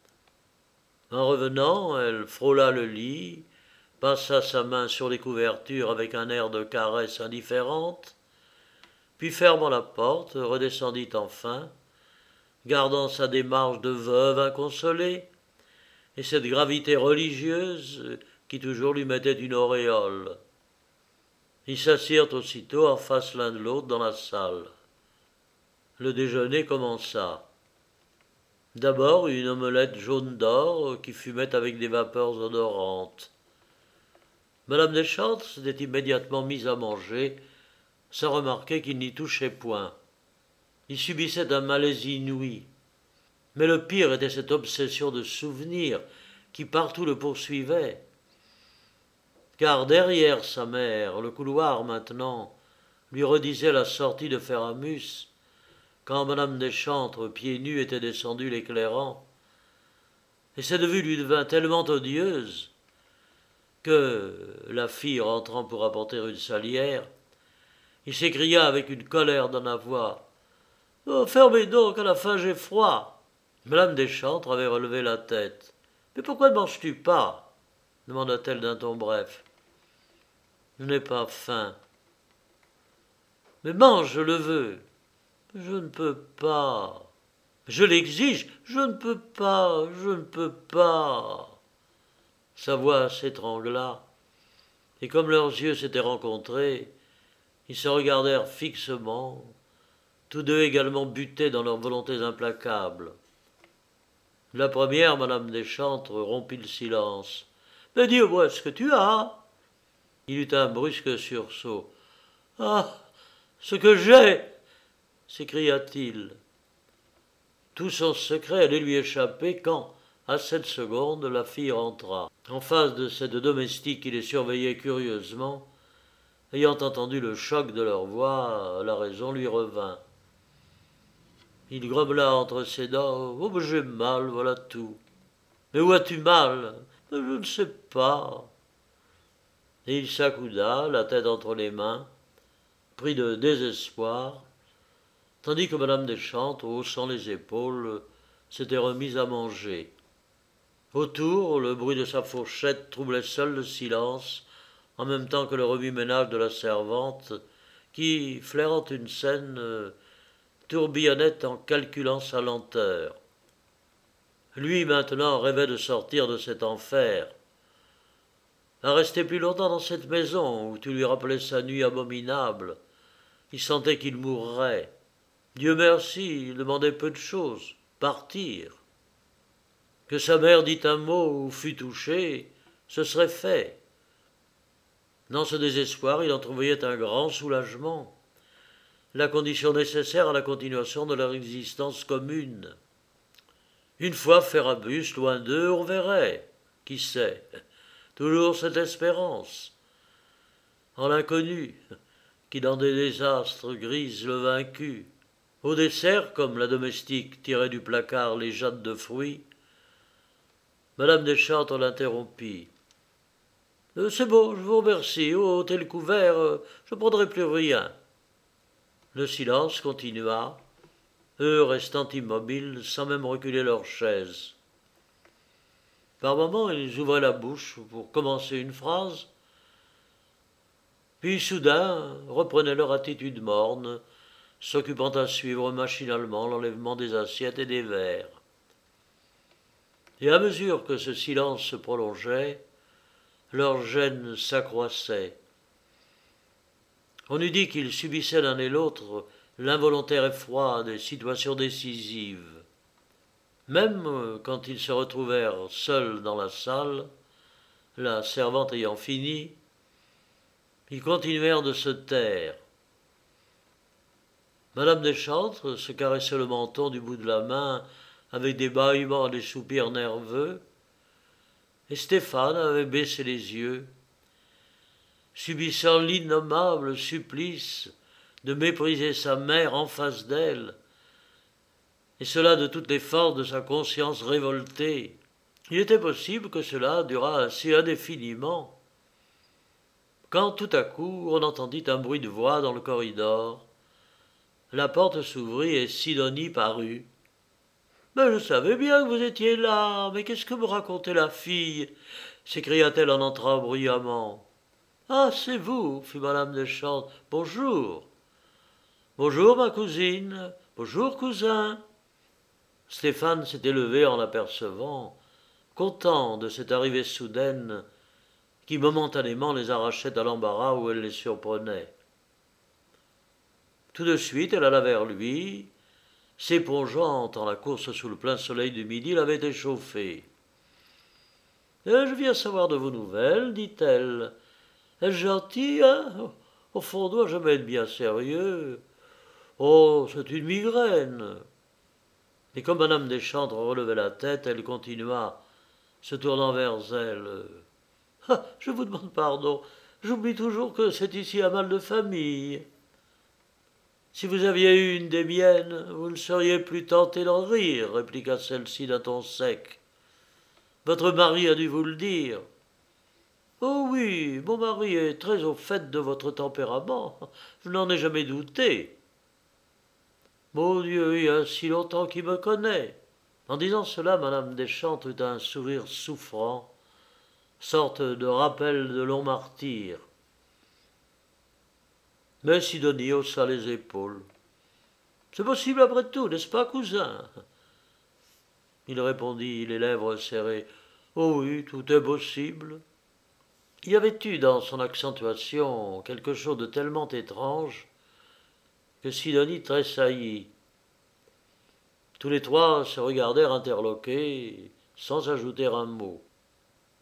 En revenant, elle frôla le lit, passa sa main sur les couvertures avec un air de caresse indifférente, puis fermant la porte, redescendit enfin, gardant sa démarche de veuve inconsolée, et cette gravité religieuse qui toujours lui mettait une auréole. Ils s'assirent aussitôt en face l'un de l'autre dans la salle. Le déjeuner commença. D'abord une omelette jaune d'or qui fumait avec des vapeurs odorantes. Madame Deschantres s'était immédiatement mise à manger, sans remarquer qu'il n'y touchait point. Il subissait un malaise inouï. Mais le pire était cette obsession de souvenir qui partout le poursuivait. Car derrière sa mère, le couloir maintenant, lui redisait la sortie de Ferramus, quand madame Deschantres, pieds nus, était descendue l'éclairant. Et cette vue lui devint tellement odieuse que, la fille rentrant pour apporter une salière, il s'écria avec une colère dans la voix. « Oh, fermez donc, à la fin j'ai froid !» Madame Deschantres avait relevé la tête. « Mais pourquoi ne manges-tu pas ?» demanda-t-elle d'un ton bref. « Je n'ai pas faim. »« Mais mange, je le veux. »« Je ne peux pas. »« Je l'exige. »« Je ne peux pas, je ne peux pas. » Sa voix s'étrangla, et comme leurs yeux s'étaient rencontrés, ils se regardèrent fixement, tous deux également butés dans leurs volontés implacables. La première, madame Deschantres, rompit le silence. « Mais dis-moi ce que tu as. » Il eut un brusque sursaut. « Ah, ce que j'ai !» s'écria-t-il. Tout son secret allait lui échapper quand, à cette seconde, la fille rentra. En face de cette domestique qui les surveillait curieusement, ayant entendu le choc de leur voix, la raison lui revint. Il grommela entre ses dents. « Oh, j'ai mal, voilà tout. »« Mais où as-tu mal ?»« Je ne sais pas. » Et il s'accouda, la tête entre les mains, pris de désespoir, tandis que madame Deschamps, haussant les épaules, s'était remise à manger. Autour, le bruit de sa fourchette troublait seul le silence, en même temps que le remue-ménage de la servante, qui, flairant une scène, tourbillonnait en calculant sa lenteur. Lui, maintenant, rêvait de sortir de cet enfer, à rester plus longtemps dans cette maison où tu lui rappelais sa nuit abominable. Il sentait qu'il mourrait. Dieu merci, il demandait peu de choses, partir. Que sa mère dît un mot ou fût touchée, ce serait fait. Dans ce désespoir, il entrevoyait un grand soulagement, la condition nécessaire à la continuation de leur existence commune. Une fois Ferrabuste loin d'eux, on verrait, qui sait, toujours cette espérance. En l'inconnu, qui dans des désastres grise le vaincu. Au dessert, comme la domestique tirait du placard les jattes de fruits, madame Deschamps l'interrompit. Euh, « C'est bon, je vous remercie. Au tel couvert, euh, je ne prendrai plus rien. » Le silence continua, eux restant immobiles, sans même reculer leur chaise. Par moments, ils ouvraient la bouche pour commencer une phrase, puis soudain reprenaient leur attitude morne, s'occupant à suivre machinalement l'enlèvement des assiettes et des verres. Et à mesure que ce silence se prolongeait, leur gêne s'accroissait. On eût dit qu'ils subissaient l'un et l'autre l'involontaire effroi des situations décisives. Même quand ils se retrouvèrent seuls dans la salle, la servante ayant fini, ils continuèrent de se taire. Madame Deschamps se caressait le menton du bout de la main avec des bâillements et des soupirs nerveux, et Stéphane avait baissé les yeux, subissant l'innommable supplice de mépriser sa mère en face d'elle, et cela de toutes les forces de sa conscience révoltée. Il était possible que cela durât ainsi indéfiniment, quand tout à coup on entendit un bruit de voix dans le corridor. La porte s'ouvrit et Sidonie parut. « Mais je savais bien que vous étiez là, mais qu'est-ce que me racontait la fille ?» s'écria-t-elle en entrant bruyamment. « Ah, c'est vous, fit madame Deschamps. Bonjour. »« Bonjour, ma cousine. Bonjour, cousin. » Stéphane s'était levé en l'apercevant, content de cette arrivée soudaine qui momentanément les arrachait à l'embarras où elle les surprenait. Tout de suite, elle alla vers lui, s'épongeant en la course sous le plein soleil du midi l'avait échauffé. « Je viens savoir de vos nouvelles, dit-elle. Est-ce gentil, hein? Au fond, doit jamais être bien sérieux. Oh, c'est une migraine. » Et comme madame Deschamps relevait la tête, elle continua, se tournant vers elle. « Ah, je vous demande pardon, j'oublie toujours que c'est ici un mal de famille. Si vous aviez eu une des miennes, vous ne seriez plus tenté d'en rire, répliqua celle-ci d'un ton sec. Votre mari a dû vous le dire. Oh oui, mon mari est très au fait de votre tempérament, je n'en ai jamais douté. Mon Dieu, il y a si longtemps qu'il me connaît. » En disant cela, madame Deschamps eut un sourire souffrant, sorte de rappel de long martyr. Mais Sidonie haussa les épaules. « C'est possible après tout, n'est-ce pas, cousin ?» Il répondit, les lèvres serrées. « Oh oui, tout est possible. » Il y avait eu dans son accentuation quelque chose de tellement étrange que Sidonie tressaillit. Tous les trois se regardèrent interloqués, sans ajouter un mot.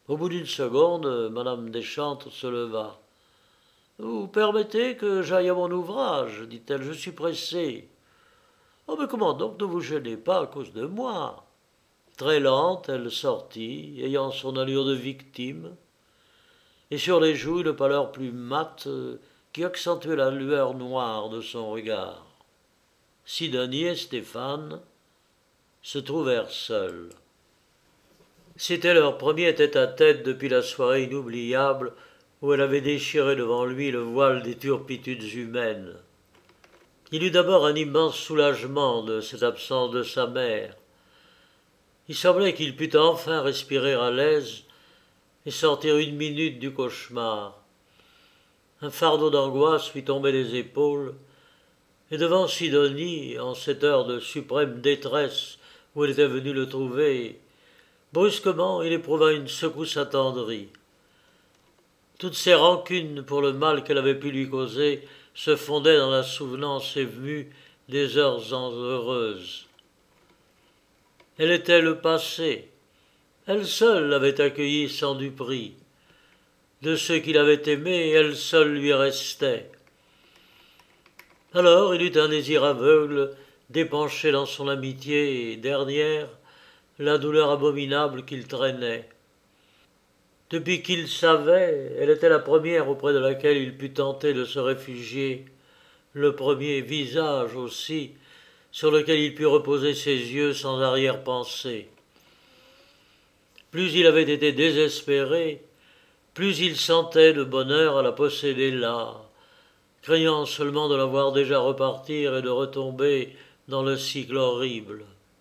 Au bout d'une seconde, madame Deschantres se leva. « Vous permettez que j'aille à mon ouvrage, dit-elle, je suis pressée. Oh, mais comment donc ne vous gênez pas à cause de moi ?» Très lente, elle sortit, ayant son allure de victime, et sur les joues une pâleur plus mate qui accentuait la lueur noire de son regard. Sidonie et Stéphane se trouvèrent seuls. C'était leur premier tête-à-tête depuis la soirée inoubliable où elle avait déchiré devant lui le voile des turpitudes humaines. Il eut d'abord un immense soulagement de cette absence de sa mère. Il semblait qu'il pût enfin respirer à l'aise et sortir une minute du cauchemar. Un fardeau d'angoisse lui tombait des épaules, et devant Sidonie, en cette heure de suprême détresse où elle était venue le trouver, brusquement il éprouva une secousse attendrie. Toutes ses rancunes pour le mal qu'elle avait pu lui causer se fondaient dans la souvenance émue des heures heureuses. Elle était le passé. Elle seule l'avait accueilli sans du prix. De ceux qui l'avaient aimée, elle seule lui restait. Alors il eut un désir aveugle d'épancher dans son amitié dernière la douleur abominable qu'il traînait. Depuis qu'il savait, elle était la première auprès de laquelle il put tenter de se réfugier, le premier visage aussi sur lequel il put reposer ses yeux sans arrière-pensée. Plus il avait été désespéré, plus il sentait de bonheur à la posséder là, craignant seulement de la voir déjà repartir et de retomber dans le cycle horrible.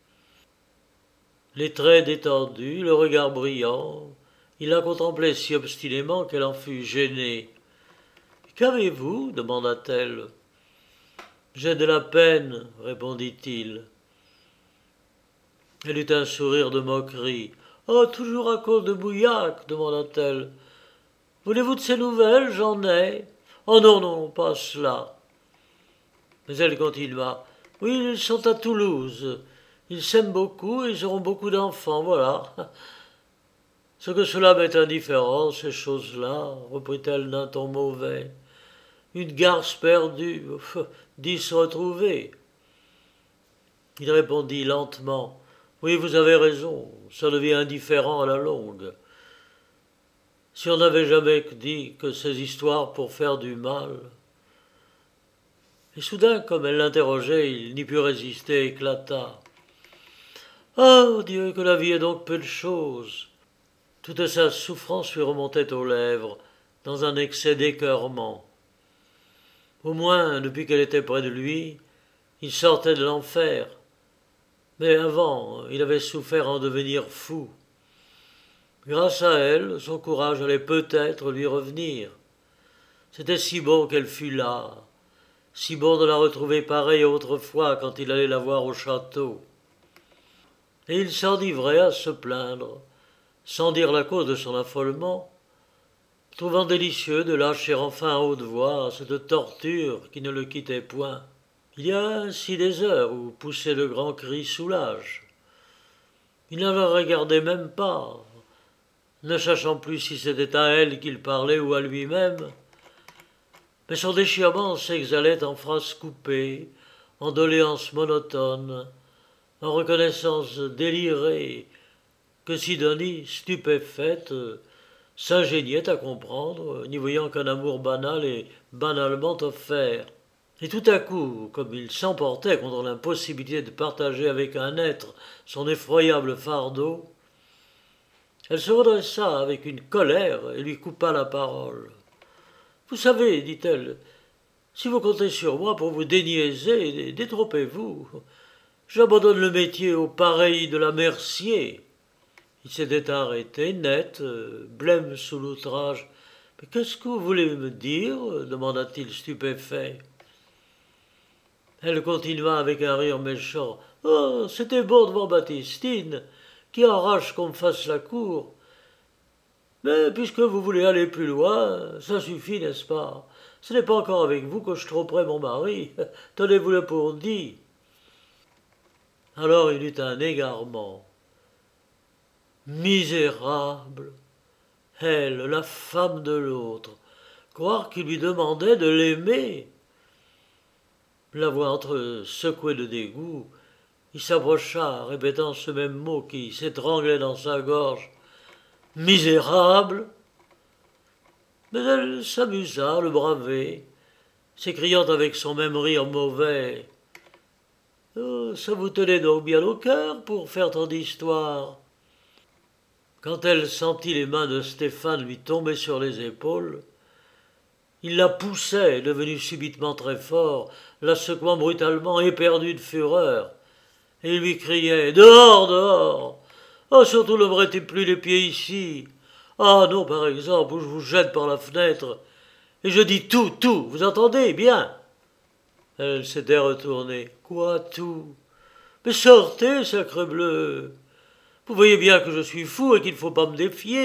Les traits détendus, le regard brillant, il la contemplait si obstinément qu'elle en fut gênée. « Qu'avez-vous » demanda-t-elle. « J'ai de la peine, » répondit-il. Elle eut un sourire de moquerie. « Oh, toujours à cause de Bouillac » demanda-t-elle. « Voulez-vous de ces nouvelles? J'en ai. »« Oh non, non, pas cela. » Mais elle continua. « Oui, ils sont à Toulouse. Ils s'aiment beaucoup et ils auront beaucoup d'enfants, voilà. » « Ce que cela m'est indifférent, ces choses-là, » reprit-elle d'un ton mauvais. « Une garce perdue, dix retrouvées. » Il répondit lentement. « Oui, vous avez raison, ça devient indifférent à la longue. Si on n'avait jamais dit que ces histoires pour faire du mal. » Et soudain, comme elle l'interrogeait, il n'y put résister, éclata. « Oh Dieu, que la vie est donc peu de choses !» Toute sa souffrance lui remontait aux lèvres, dans un excès d'écœurement. Au moins, depuis qu'elle était près de lui, il sortait de l'enfer. Mais avant, il avait souffert en devenir fou. Grâce à elle, son courage allait peut-être lui revenir. C'était si bon qu'elle fût là, si bon de la retrouver pareille autrefois quand il allait la voir au château. Et il s'enivrait à se plaindre, sans dire la cause de son affolement, trouvant délicieux de lâcher enfin à haute voix cette torture qui ne le quittait point. Il y a ainsi des heures où poussaient de grands cris soulage. Il ne la regardait même pas, ne sachant plus si c'était à elle qu'il parlait ou à lui-même, mais son déchirement s'exhalait en phrases coupées, en doléances monotones, en reconnaissances délirées, que Sidonie, stupéfaite, s'ingéniait à comprendre, n'y voyant qu'un amour banal et banalement offert. Et tout à coup, comme il s'emportait contre l'impossibilité de partager avec un être son effroyable fardeau, elle se redressa avec une colère et lui coupa la parole. « Vous savez, dit-elle, si vous comptez sur moi pour vous déniaiser, détrompez-vous. J'abandonne le métier au pareil de la Mercier. » Il s'était arrêté, net, blême sous l'outrage. « Mais qu'est-ce que vous voulez me dire ?» demanda-t-il stupéfait. Elle continua avec un rire méchant. « Oh, c'était bon devant Baptistine, qui enrage qu'on me fasse la cour. Mais puisque vous voulez aller plus loin, ça suffit, n'est-ce pas? Ce n'est pas encore avec vous que je tromperai mon mari. Tenez-vous-le pour dit. » Alors il eut un égarement. « Misérable ! Elle, la femme de l'autre, croire qu'il lui demandait de l'aimer. La voix entre secouée de dégoût, il s'approcha, répétant ce même mot qui s'étranglait dans sa gorge. « Misérable !» Mais elle s'amusa, le bravait, s'écriant avec son même rire mauvais. Oh, ça vous tenait donc bien au cœur pour faire tant d'histoires. Quand elle sentit les mains de Stéphane lui tomber sur les épaules, il la poussait, devenu subitement très fort, la secouant brutalement, éperdu de fureur, et il lui criait « Dehors, dehors ! Oh, surtout ne mettez plus les pieds ici. Ah non, par exemple, où je vous jette par la fenêtre. Et je dis tout, tout, vous entendez bien ?» Elle s'était retournée. « Quoi, tout ? Mais sortez, sacrebleu ! Vous voyez bien que je suis fou et qu'il ne faut pas me défier. »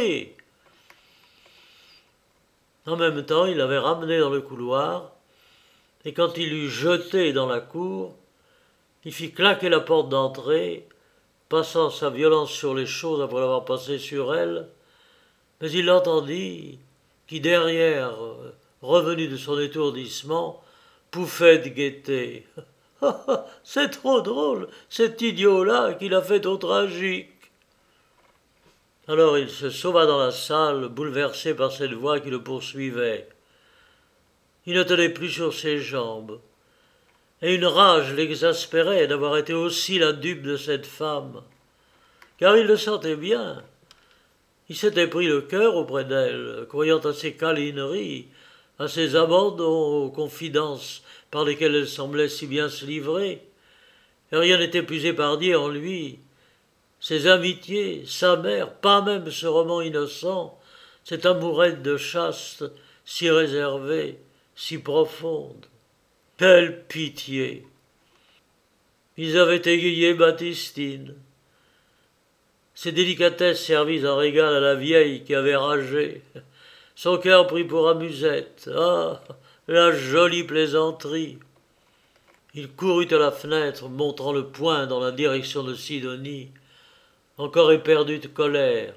En même temps, il l'avait ramené dans le couloir, et quand il l'eut jeté dans la cour, il fit claquer la porte d'entrée, passant sa violence sur les choses après l'avoir passée sur elle, mais il l'entendit, qui derrière, revenu de son étourdissement, pouffait de gaieté. « C'est trop drôle, cet idiot-là qui l'a fait au tragique. » Alors il se sauva dans la salle, bouleversé par cette voix qui le poursuivait. Il ne tenait plus sur ses jambes, et une rage l'exaspérait d'avoir été aussi la dupe de cette femme, car il le sentait bien. Il s'était pris le cœur auprès d'elle, croyant à ses câlineries, à ses abandons, aux confidences par lesquelles elle semblait si bien se livrer, et rien n'était plus épargné en lui. Ses amitiés, sa mère, pas même ce roman innocent, cette amourette de chaste, si réservée, si profonde. Quelle pitié! Ils avaient égayé Baptistine. Ses délicatesses servies en régal à la vieille qui avait ragé. Son cœur pris pour amusette. Ah, la jolie plaisanterie! Il courut à la fenêtre, montrant le poing dans la direction de Sidonie, encore éperdu de colère.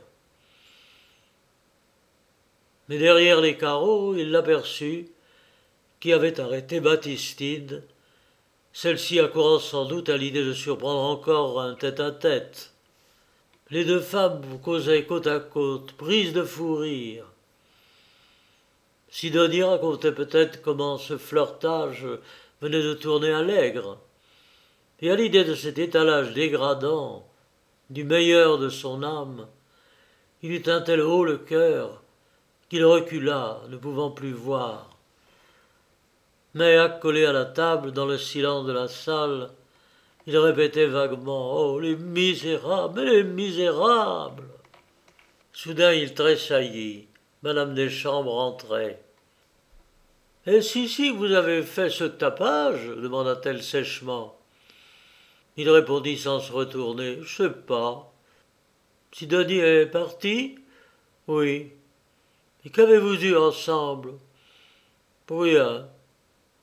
Mais derrière les carreaux, il l'aperçut, qui avait arrêté Baptistine, celle-ci accourant sans doute à l'idée de surprendre encore un tête-à-tête. Les deux femmes causaient côte à côte, prises de fou rire. Sidonie racontait peut-être comment ce flirtage venait de tourner à l'aigre, et à l'idée de cet étalage dégradant, du meilleur de son âme, il eut un tel haut le cœur qu'il recula, ne pouvant plus voir. Mais accolé à la table, dans le silence de la salle, il répétait vaguement « Oh, les misérables, les misérables !» Soudain il tressaillit. Madame Deschamps entrait. « Est-ce ici que vous avez fait ce tapage ?» demanda-t-elle sèchement. Il répondit sans se retourner. « Je sais pas. »« Sidonie est partie ?»« Oui. »« Et qu'avez-vous eu ensemble ?»« Rien. »« Ah !»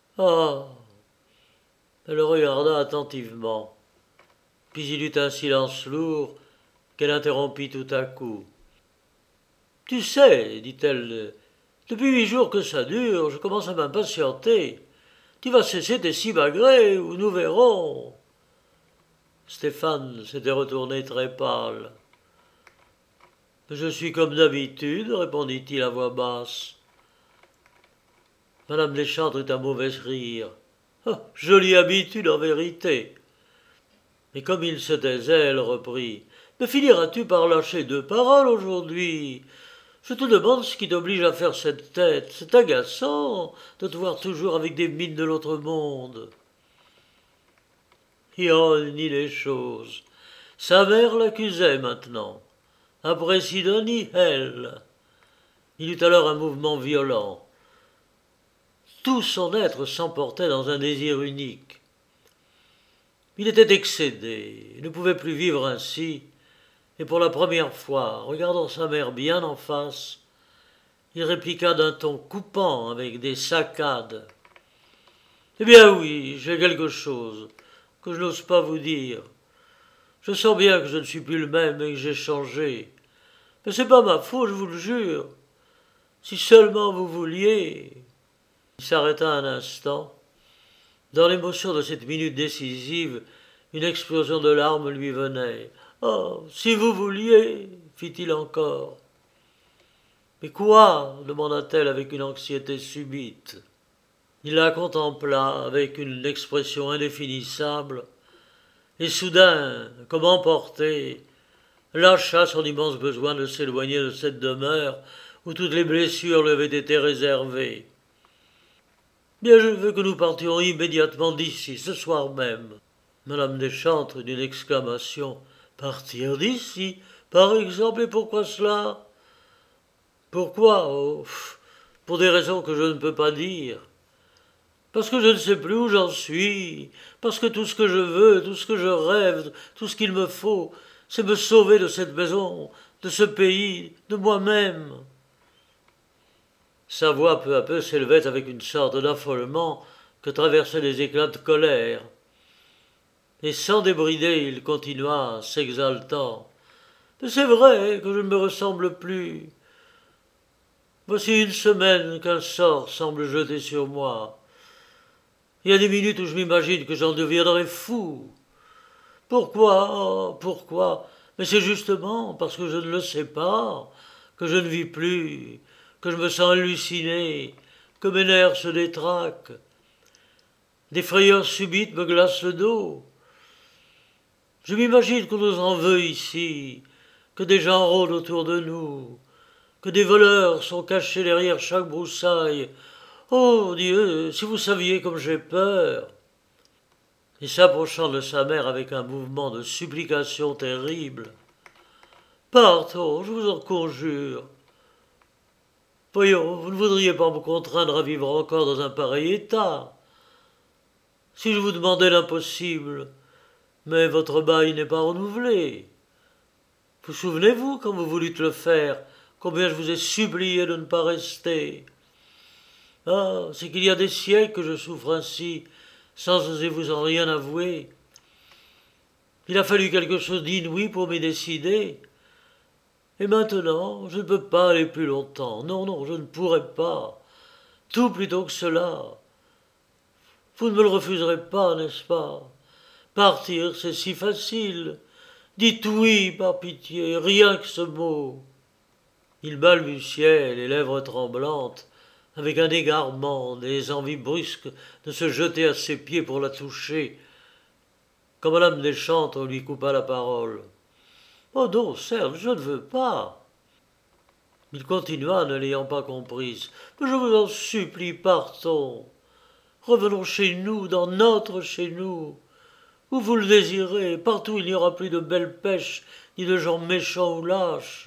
Elle le regarda attentivement. Puis il eut un silence lourd qu'elle interrompit tout à coup. « Tu sais, dit-elle, depuis huit jours que ça dure, je commence à m'impatienter. Tu vas cesser tes simagrées ou nous verrons. » Stéphane s'était retourné très pâle. « Je suis comme d'habitude, répondit-il à voix basse. Madame Deschamps eut un mauvais rire. Oh, jolie habitude en vérité. Et comme il se taisait, elle reprit. Mais finiras-tu par lâcher deux paroles aujourd'hui? Je te demande ce qui t'oblige à faire cette tête. C'est agaçant de te voir toujours avec des mines de l'autre monde. Il renie les choses. Sa mère l'accusait maintenant. Après Sidonie, elle. Il eut alors un mouvement violent. Tout son être s'emportait dans un désir unique. Il était excédé, il ne pouvait plus vivre ainsi, et pour la première fois, regardant sa mère bien en face, il répliqua d'un ton coupant avec des saccades. « Eh bien oui, j'ai quelque chose que je n'ose pas vous dire. Je sens bien que je ne suis plus le même et que j'ai changé. Mais c'est pas ma faute, je vous le jure. Si seulement vous vouliez. » Il s'arrêta un instant. Dans l'émotion de cette minute décisive, une explosion de larmes lui venait. « Oh, si vous vouliez » fit-il encore. « Mais quoi » demanda-t-elle avec une anxiété subite. Il la contempla avec une expression indéfinissable, et soudain, comme emporté, lâcha son immense besoin de s'éloigner de cette demeure où toutes les blessures lui avaient été réservées. « Bien, je veux que nous partions immédiatement d'ici, ce soir même. » Madame Deschantres, d'une exclamation. « Partir d'ici, par exemple, et pourquoi cela ?»« Pourquoi oh, pour des raisons que je ne peux pas dire. Parce que je ne sais plus où j'en suis, parce que tout ce que je veux, tout ce que je rêve, tout ce qu'il me faut, c'est me sauver de cette maison, de ce pays, de moi-même. » Sa voix peu à peu s'élevait avec une sorte d'affolement que traversaient des éclats de colère. Et sans débrider, il continua, s'exaltant. « Mais c'est vrai que je ne me ressemble plus. Voici une semaine qu'un sort semble jeter sur moi. Il y a des minutes où je m'imagine que j'en deviendrai fou. Pourquoi oh, pourquoi Mais c'est justement parce que je ne le sais pas, que je ne vis plus, que je me sens halluciné, que mes nerfs se détraquent. Des frayeurs subites me glacent le dos. Je m'imagine qu'on nous en veut ici, que des gens rôdent autour de nous, que des voleurs sont cachés derrière chaque broussaille. Oh Dieu, si vous saviez comme j'ai peur !» Et s'approchant de sa mère avec un mouvement de supplication terrible. « Partons, je vous en conjure. Voyons, vous ne voudriez pas me contraindre à vivre encore dans un pareil état. Si je vous demandais l'impossible, mais votre bail n'est pas renouvelé. Vous souvenez-vous, quand vous voulûtes le faire, combien je vous ai supplié de ne pas rester. Ah, c'est qu'il y a des siècles que je souffre ainsi, sans oser vous en rien avouer. Il a fallu quelque chose d'inouï pour m'y décider. Et maintenant, je ne peux pas aller plus longtemps. Non, non, je ne pourrai pas. Tout plutôt que cela. Vous ne me le refuserez pas, n'est-ce pas? Partir, c'est si facile. Dites oui, par pitié, rien que ce mot. » Il balbutiait, les lèvres tremblantes, avec un égarement, des envies brusques de se jeter à ses pieds pour la toucher, quand madame Deschantres lui coupa la parole. « Oh non, Serge, je ne veux pas. » Il continua, ne l'ayant pas comprise. « Mais je vous en supplie, partons. Revenons chez nous, dans notre chez nous. Où vous le désirez, partout il n'y aura plus de belle pêche, ni de gens méchants ou lâches.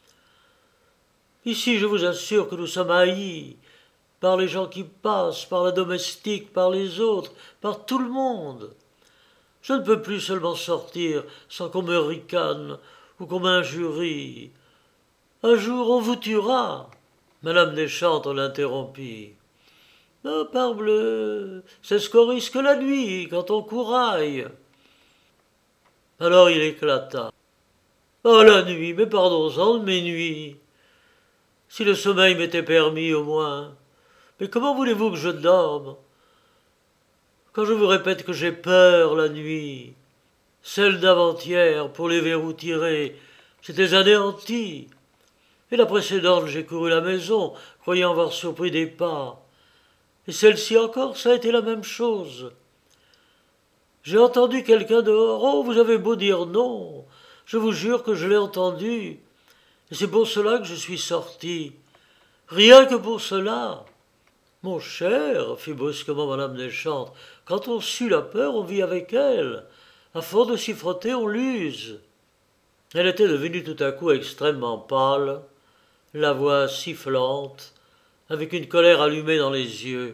Ici, je vous assure que nous sommes haïs, par les gens qui passent, par la domestique, par les autres, par tout le monde. Je ne peux plus seulement sortir sans qu'on me ricane ou qu'on m'injurie. Un jour, on vous tuera. » Madame Deschantres l'interrompit. « Ah, parbleu, c'est ce qu'on risque la nuit, quand on couraille. » Alors il éclata. « Oh, la nuit, mais pardon-en de mes nuits. Si le sommeil m'était permis, au moins. Mais comment voulez-vous que je dorme? Quand je vous répète que j'ai peur la nuit, celle d'avant-hier, pour les verrous tirés, j'étais anéanti. Et la précédente, j'ai couru la maison, croyant avoir surpris des pas. Et celle-ci encore, ça a été la même chose. J'ai entendu quelqu'un dehors. Oh, vous avez beau dire non, je vous jure que je l'ai entendu. Et c'est pour cela que je suis sorti. Rien que pour cela. » « Mon cher, » fit brusquement madame Deschantres, « quand on sue la peur, on vit avec elle. À force de s'y frotter, on l'use. » Elle était devenue tout à coup extrêmement pâle, la voix sifflante, avec une colère allumée dans les yeux.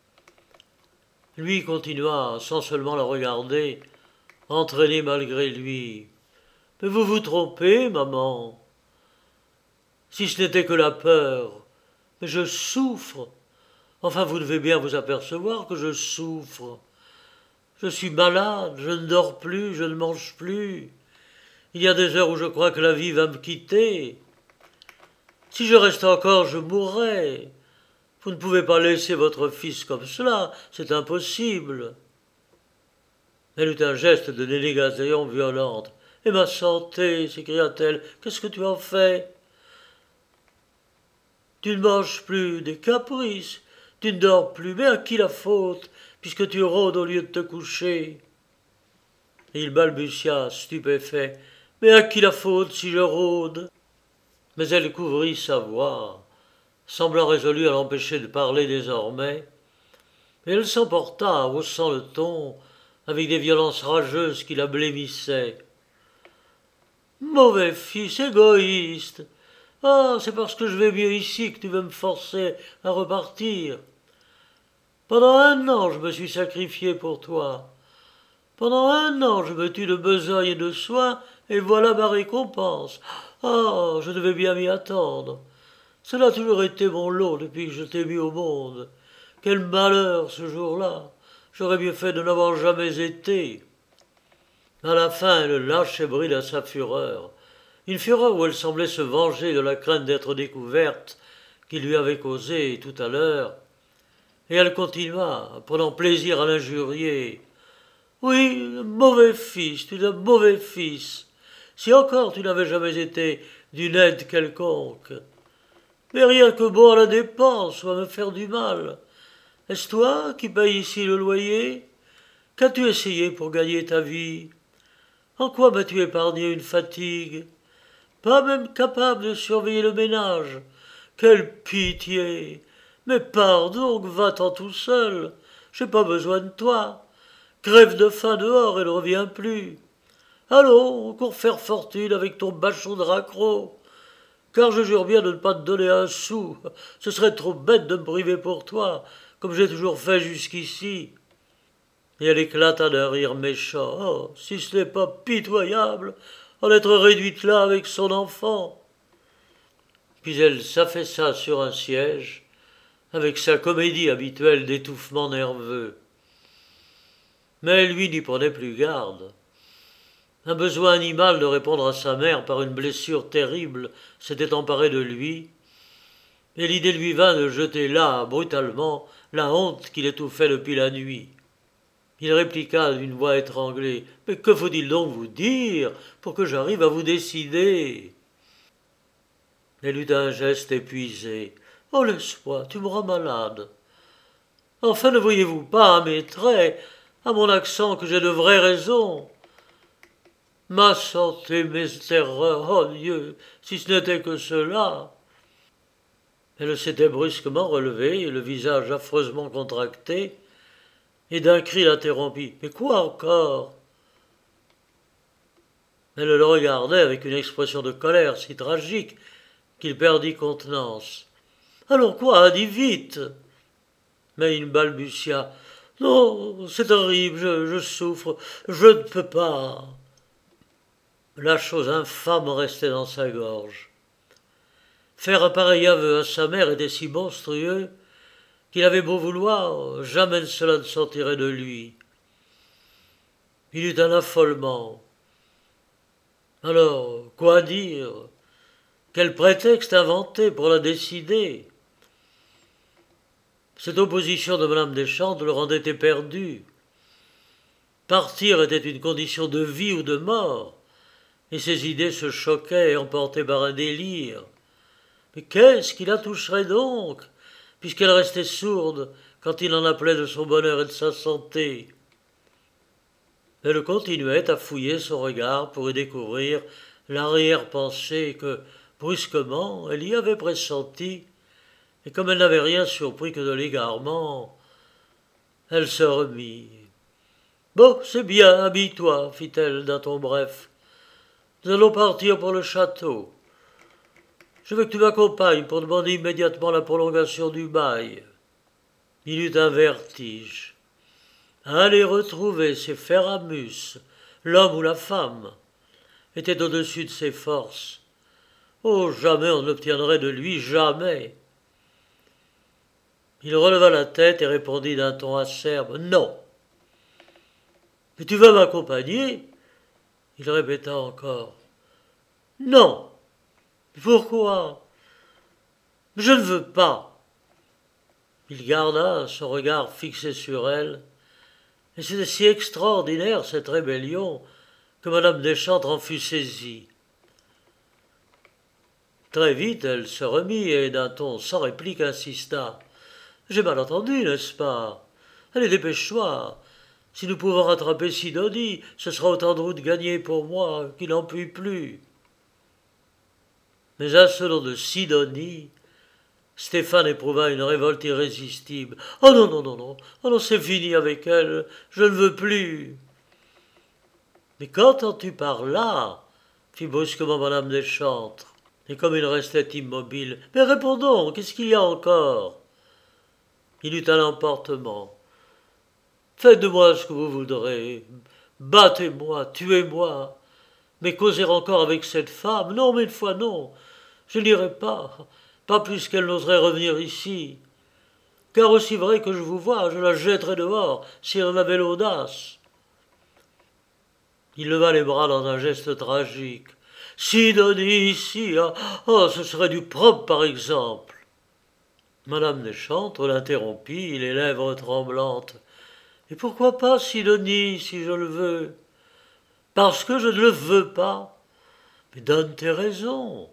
Lui continua, sans seulement la regarder, entraîné malgré lui. « Mais vous vous trompez, maman. Si ce n'était que la peur, mais je souffre. Enfin, vous devez bien vous apercevoir que je souffre. Je suis malade, je ne dors plus, je ne mange plus. Il y a des heures où je crois que la vie va me quitter. Si je reste encore, je mourrai. Vous ne pouvez pas laisser votre fils comme cela, c'est impossible. » Elle eut un geste de dénégation violente. « Et ma santé » s'écria-t-elle. « Qu'est-ce que tu en fais ? Tu ne manges plus, des caprices, tu ne dors plus, mais à qui la faute, puisque tu rôdes au lieu de te coucher ?» Et il balbutia, stupéfait. « Mais à qui la faute si je rôde ?» Mais elle couvrit sa voix, semblant résolue à l'empêcher de parler désormais, et elle s'emporta, haussant le ton, avec des violences rageuses qui la blêmissaient. « Mauvais fils, égoïste ! Ah, c'est parce que je vais mieux ici que tu veux me forcer à repartir. Pendant un an, je me suis sacrifié pour toi. Pendant un an, je me tue de besogne et de soin, et voilà ma récompense. Ah, je devais bien m'y attendre. Cela a toujours été mon lot depuis que je t'ai mis au monde. Quel malheur ce jour-là. J'aurais mieux fait de n'avoir jamais été. » À la fin, elle lâchait bride à sa fureur. Une fureur où elle semblait se venger de la crainte d'être découverte qu'il lui avait causée tout à l'heure. Et elle continua, prenant plaisir à l'injurier. « Oui, mauvais fils, tu es un mauvais fils. Si encore tu n'avais jamais été d'une aide quelconque. Mais rien que bon à la dépense ou à me faire du mal. Est-ce toi qui payes ici le loyer? Qu'as-tu essayé pour gagner ta vie? En quoi m'as-tu épargné une fatigue? Pas même capable de surveiller le ménage. Quelle pitié! Mais pars donc, va-t'en tout seul. J'ai pas besoin de toi. Crève de faim dehors et ne reviens plus. Allons, cours faire fortune avec ton bachot de raccro. Car je jure bien de ne pas te donner un sou. Ce serait trop bête de me priver pour toi, comme j'ai toujours fait jusqu'ici. » Et elle éclata d'un rire méchant. « Oh, si ce n'est pas pitoyable, en être réduite là avec son enfant. » Puis elle s'affaissa sur un siège, avec sa comédie habituelle d'étouffement nerveux. Mais lui n'y prenait plus garde. Un besoin animal de répondre à sa mère par une blessure terrible s'était emparé de lui, et l'idée lui vint de jeter là, brutalement, la honte qu'il étouffait depuis la nuit. Il répliqua d'une voix étranglée. « Mais que faut-il donc vous dire pour que j'arrive à vous décider ?» Elle eut un geste épuisé. « Oh, laisse-moi, tu me rends malade. Enfin, ne voyez-vous pas à mes traits, à mon accent, que j'ai de vraies raisons? Ma santé, mes terreurs, oh Dieu, si ce n'était que cela !» Elle s'était brusquement relevée, le visage affreusement contracté, et d'un cri l'interrompit. « Mais quoi encore ?» Elle le regardait avec une expression de colère si tragique qu'il perdit contenance. « Alors quoi, dis vite !» Mais il balbutia. « Non, c'est horrible, je, je souffre, je ne peux pas. » La chose infâme restait dans sa gorge. Faire un pareil aveu à sa mère était si monstrueux qu'il avait beau vouloir, jamais cela ne sortirait de lui. Il eut un affolement. Alors, quoi dire? Quel prétexte inventer pour la décider? Cette opposition de Madame Deschamps le rendait éperdu. Partir était une condition de vie ou de mort, et ses idées se choquaient, emportées par un délire. Mais qu'est-ce qui la toucherait donc, puisqu'elle restait sourde quand il en appelait de son bonheur et de sa santé? Elle continuait à fouiller son regard pour y découvrir l'arrière-pensée que, brusquement, elle y avait pressentie, et comme elle n'avait rien surpris que de l'égarement, elle se remit. « Bon, c'est bien, habille-toi, fit-elle d'un ton bref. Nous allons partir pour le château. Je veux que tu m'accompagnes pour demander immédiatement la prolongation du bail. » Il eut un vertige. Aller retrouver ses Ferramus, l'homme ou la femme, était au-dessus de ses forces. Oh, jamais on n'obtiendrait de lui, jamais. Il releva la tête et répondit d'un ton acerbe. « Non. » « Mais tu vas m'accompagner ?» Il répéta encore. « Non. Pourquoi ? Je ne veux pas. Il garda son regard fixé sur elle, et c'était si extraordinaire cette rébellion que madame Deschamps en fut saisie. Très vite elle se remit et d'un ton sans réplique insista. J'ai mal entendu, n'est-ce pas? Allez, dépêche-toi. Si nous pouvons rattraper Sidonie, ce sera autant de route gagnée pour moi qui n'en puis plus. Mais à ce nom de Sidonie, Stéphane éprouva une révolte irrésistible. Oh non, non, non, non, oh non, c'est fini avec elle, je ne veux plus. Mais qu'entends-tu par là? Fit brusquement madame Deschamps. Et comme il restait immobile, mais réponds donc, qu'est-ce qu'il y a encore? Il eut un emportement. Faites de moi ce que vous voudrez, battez-moi, tuez-moi, mais causer encore avec cette femme, non, mille fois non, je n'irai pas, pas plus qu'elle n'oserait revenir ici, car aussi vrai que je vous vois, je la jetterais dehors, si elle en avait l'audace. Il leva les bras dans un geste tragique. Sidonie ici, ah, oh, ce serait du propre par exemple. Madame Deschamps l'interrompit, les lèvres tremblantes. Et pourquoi pas Sidonie, si je le veux? Parce que je ne le veux pas. Mais donne tes raisons.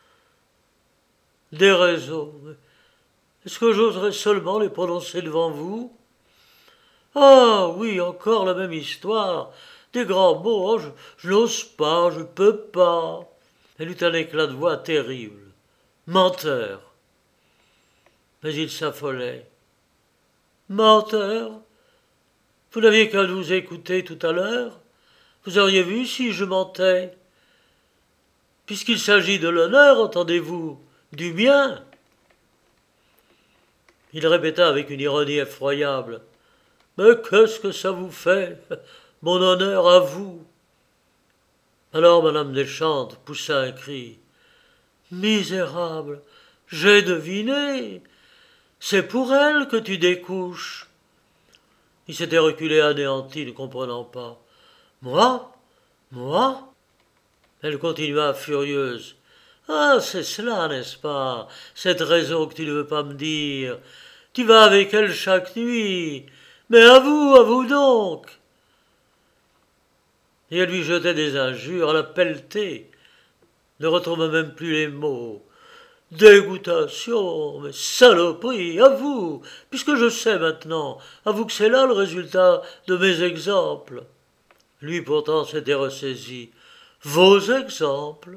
Des raisons. Est-ce que j'oserais seulement les prononcer devant vous? Ah oui, encore la même histoire. Des grands mots, oh, je, je n'ose pas, je ne peux pas. Elle eut un éclat de voix terrible. Menteur. Mais il s'affolait. Menteur? Vous n'aviez qu'à nous écouter tout à l'heure. Vous auriez vu si je mentais. Puisqu'il s'agit de l'honneur, entendez-vous, du mien. Il répéta avec une ironie effroyable. Mais qu'est-ce que ça vous fait, mon honneur à vous? Alors madame Deschamps poussa un cri. Misérable, j'ai deviné. C'est pour elle que tu découches. Il s'était reculé anéanti, ne comprenant pas. Moi? Moi? Elle continua furieuse. Ah, c'est cela, n'est-ce pas? Cette raison que tu ne veux pas me dire. Tu vas avec elle chaque nuit. Mais à vous, à vous donc. Et elle lui jetait des injures, la pelletait, ne retrouvait même plus les mots. Dégoûtation, mais saloperie, à vous, puisque je sais maintenant, à vous que c'est là le résultat de mes exemples. Lui pourtant s'était ressaisi. Vos exemples?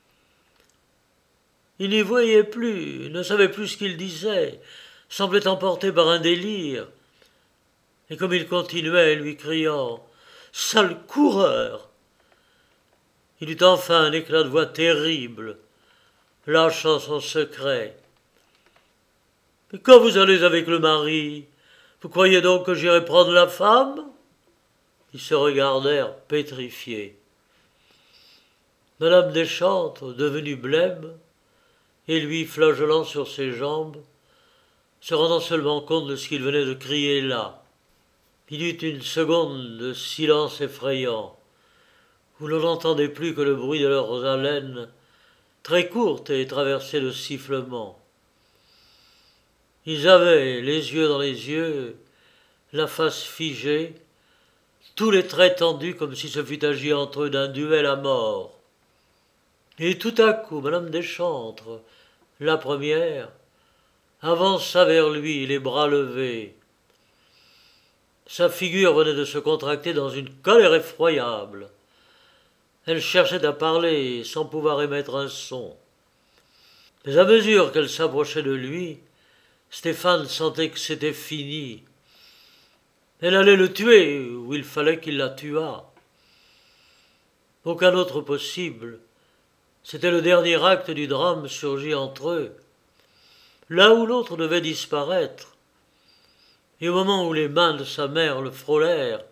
Il n'y voyait plus, ne savait plus ce qu'il disait, semblait emporté par un délire. Et comme il continuait, lui criant « Sale coureur !» il eut enfin un éclat de voix terrible, lâchant son secret. « Mais quand vous allez avec le mari, vous croyez donc que j'irai prendre la femme ?» Ils se regardèrent pétrifiés. Madame Deschamps, devenue blême, et lui flageolant sur ses jambes, se rendant seulement compte de ce qu'il venait de crier là. Il eut une seconde de silence effrayant, où l'on n'entendait plus que le bruit de leurs haleines, très courtes et traversées de sifflements. Ils avaient, les yeux dans les yeux, la face figée, tous les traits tendus comme si ce fût agi entre eux d'un duel à mort. Et tout à coup, madame Deschamps, la première, avança vers lui, les bras levés. Sa figure venait de se contracter dans une colère effroyable. Elle cherchait à parler sans pouvoir émettre un son. Mais à mesure qu'elle s'approchait de lui, Stéphane sentait que c'était fini. Elle allait le tuer, ou il fallait qu'il la tuât. Aucun autre possible. C'était le dernier acte du drame surgi entre eux. L'un ou l'autre devait disparaître. Et au moment où les mains de sa mère le frôlèrent,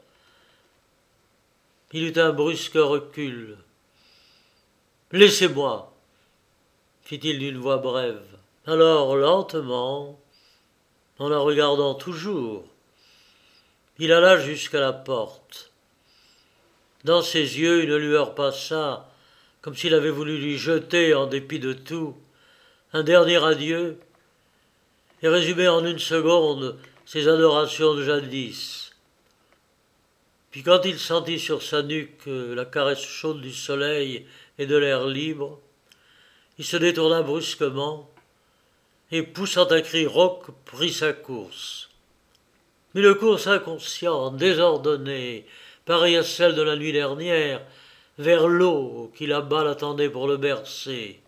il eut un brusque recul. « Laissez-moi » fit-il d'une voix brève. Alors, lentement, en la regardant toujours, il alla jusqu'à la porte. Dans ses yeux, une lueur passa, comme s'il avait voulu lui jeter, en dépit de tout, un dernier adieu, et résumer en une seconde ses adorations de jadis. Puis quand il sentit sur sa nuque la caresse chaude du soleil et de l'air libre, il se détourna brusquement et, poussant un cri rauque, prit sa course. Mais une course inconsciente, désordonnée, pareille à celle de la nuit dernière, vers l'eau qui là-bas l'attendait pour le bercer.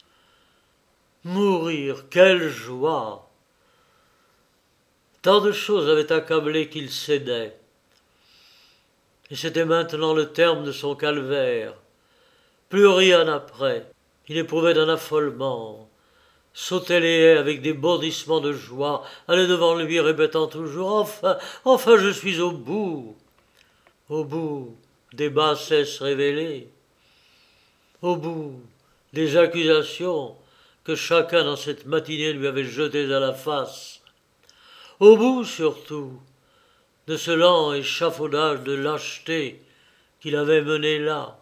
Mourir, quelle joie! Tant de choses avaient accablé qu'il cédait. Et c'était maintenant le terme de son calvaire. Plus rien après. Il éprouvait un affolement, sautait les haies avec des bondissements de joie, allait devant lui répétant toujours « Enfin, enfin je suis au bout !» Au bout des bassesses révélées, au bout des accusations que chacun dans cette matinée lui avait jetées à la face, au bout surtout de ce lent échafaudage de lâcheté qu'il avait mené là.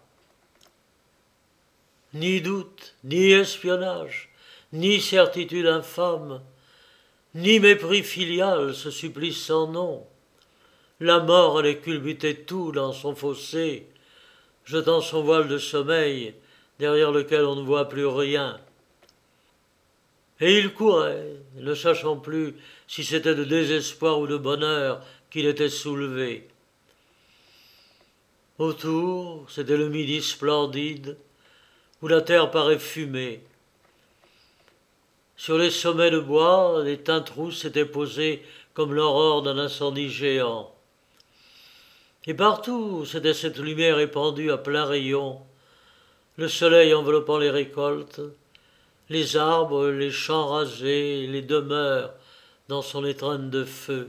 Ni doute, ni espionnage, ni certitude infâme, ni mépris filial, ce supplice sans nom. La mort allait culbuter tout dans son fossé, jetant son voile de sommeil derrière lequel on ne voit plus rien. Et il courait, ne sachant plus si c'était de désespoir ou de bonheur qu'il était soulevé. Autour, c'était le midi splendide, où la terre paraît fumée. Sur les sommets de bois, les teintes rousses s'étaient posées comme l'aurore d'un incendie géant. Et partout, c'était cette lumière épandue à plein rayon, le soleil enveloppant les récoltes, les arbres, les champs rasés, les demeures dans son étreinte de feu.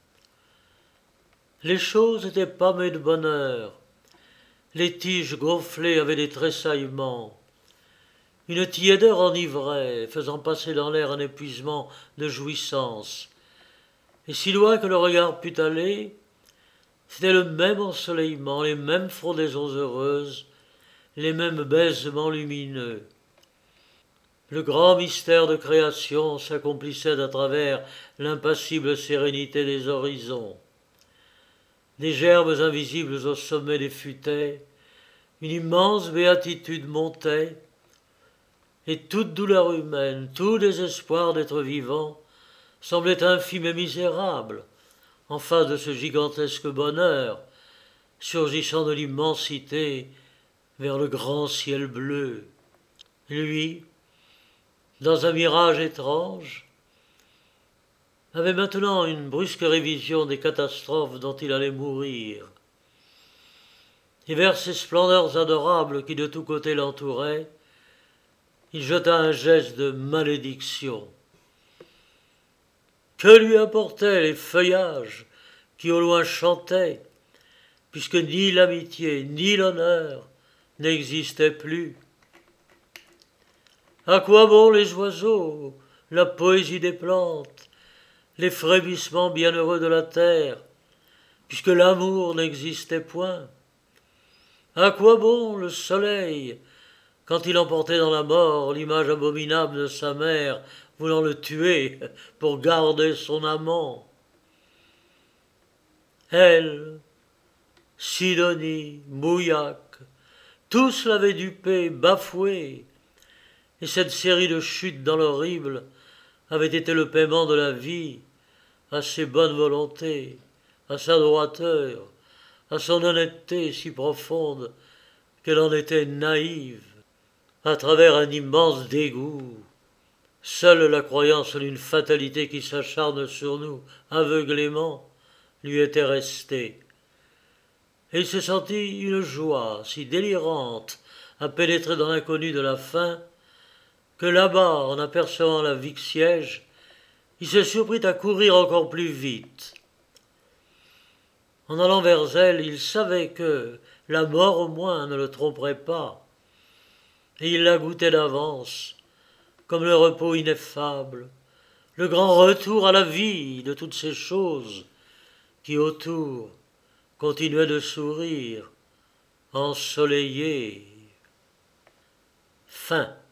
Les choses étaient pâmées de bonheur, les tiges gonflées avaient des tressaillements. Une tiédeur enivrait, faisant passer dans l'air un épuisement de jouissance. Et si loin que le regard pût aller, c'était le même ensoleillement, les mêmes frondaisons heureuses, les mêmes baisements lumineux. Le grand mystère de création s'accomplissait à travers l'impassible sérénité des horizons. Des gerbes invisibles au sommet des futaies, une immense béatitude montait, et toute douleur humaine, tout désespoir d'être vivant, semblait infime et misérable en face de ce gigantesque bonheur, surgissant de l'immensité vers le grand ciel bleu. Lui, dans un mirage étrange, avait maintenant une brusque révision des catastrophes dont il allait mourir. Et vers ces splendeurs adorables qui de tous côtés l'entouraient, il jeta un geste de malédiction. Que lui apportaient les feuillages qui au loin chantaient, puisque ni l'amitié ni l'honneur n'existaient plus? À quoi bon les oiseaux, la poésie des plantes, les frémissements bienheureux de la terre, puisque l'amour n'existait point? À quoi bon le soleil, quand il emportait dans la mort l'image abominable de sa mère, voulant le tuer pour garder son amant? Elle, Sidonie, Mouillac, tous l'avaient dupé, bafoué, et cette série de chutes dans l'horrible avait été le paiement de la vie à ses bonnes volontés, à sa droiteur, à son honnêteté si profonde qu'elle en était naïve, à travers un immense dégoût. Seule la croyance d'une fatalité qui s'acharne sur nous aveuglément lui était restée. Et il se sentit une joie si délirante à pénétrer dans l'inconnu de la fin que là-bas, en apercevant la Vic-Siège, il se surprit à courir encore plus vite. En allant vers elle, il savait que la mort au moins ne le tromperait pas, et il la goûtait d'avance, comme le repos ineffable, le grand retour à la vie de toutes ces choses qui autour continuaient de sourire, ensoleillées. Fin.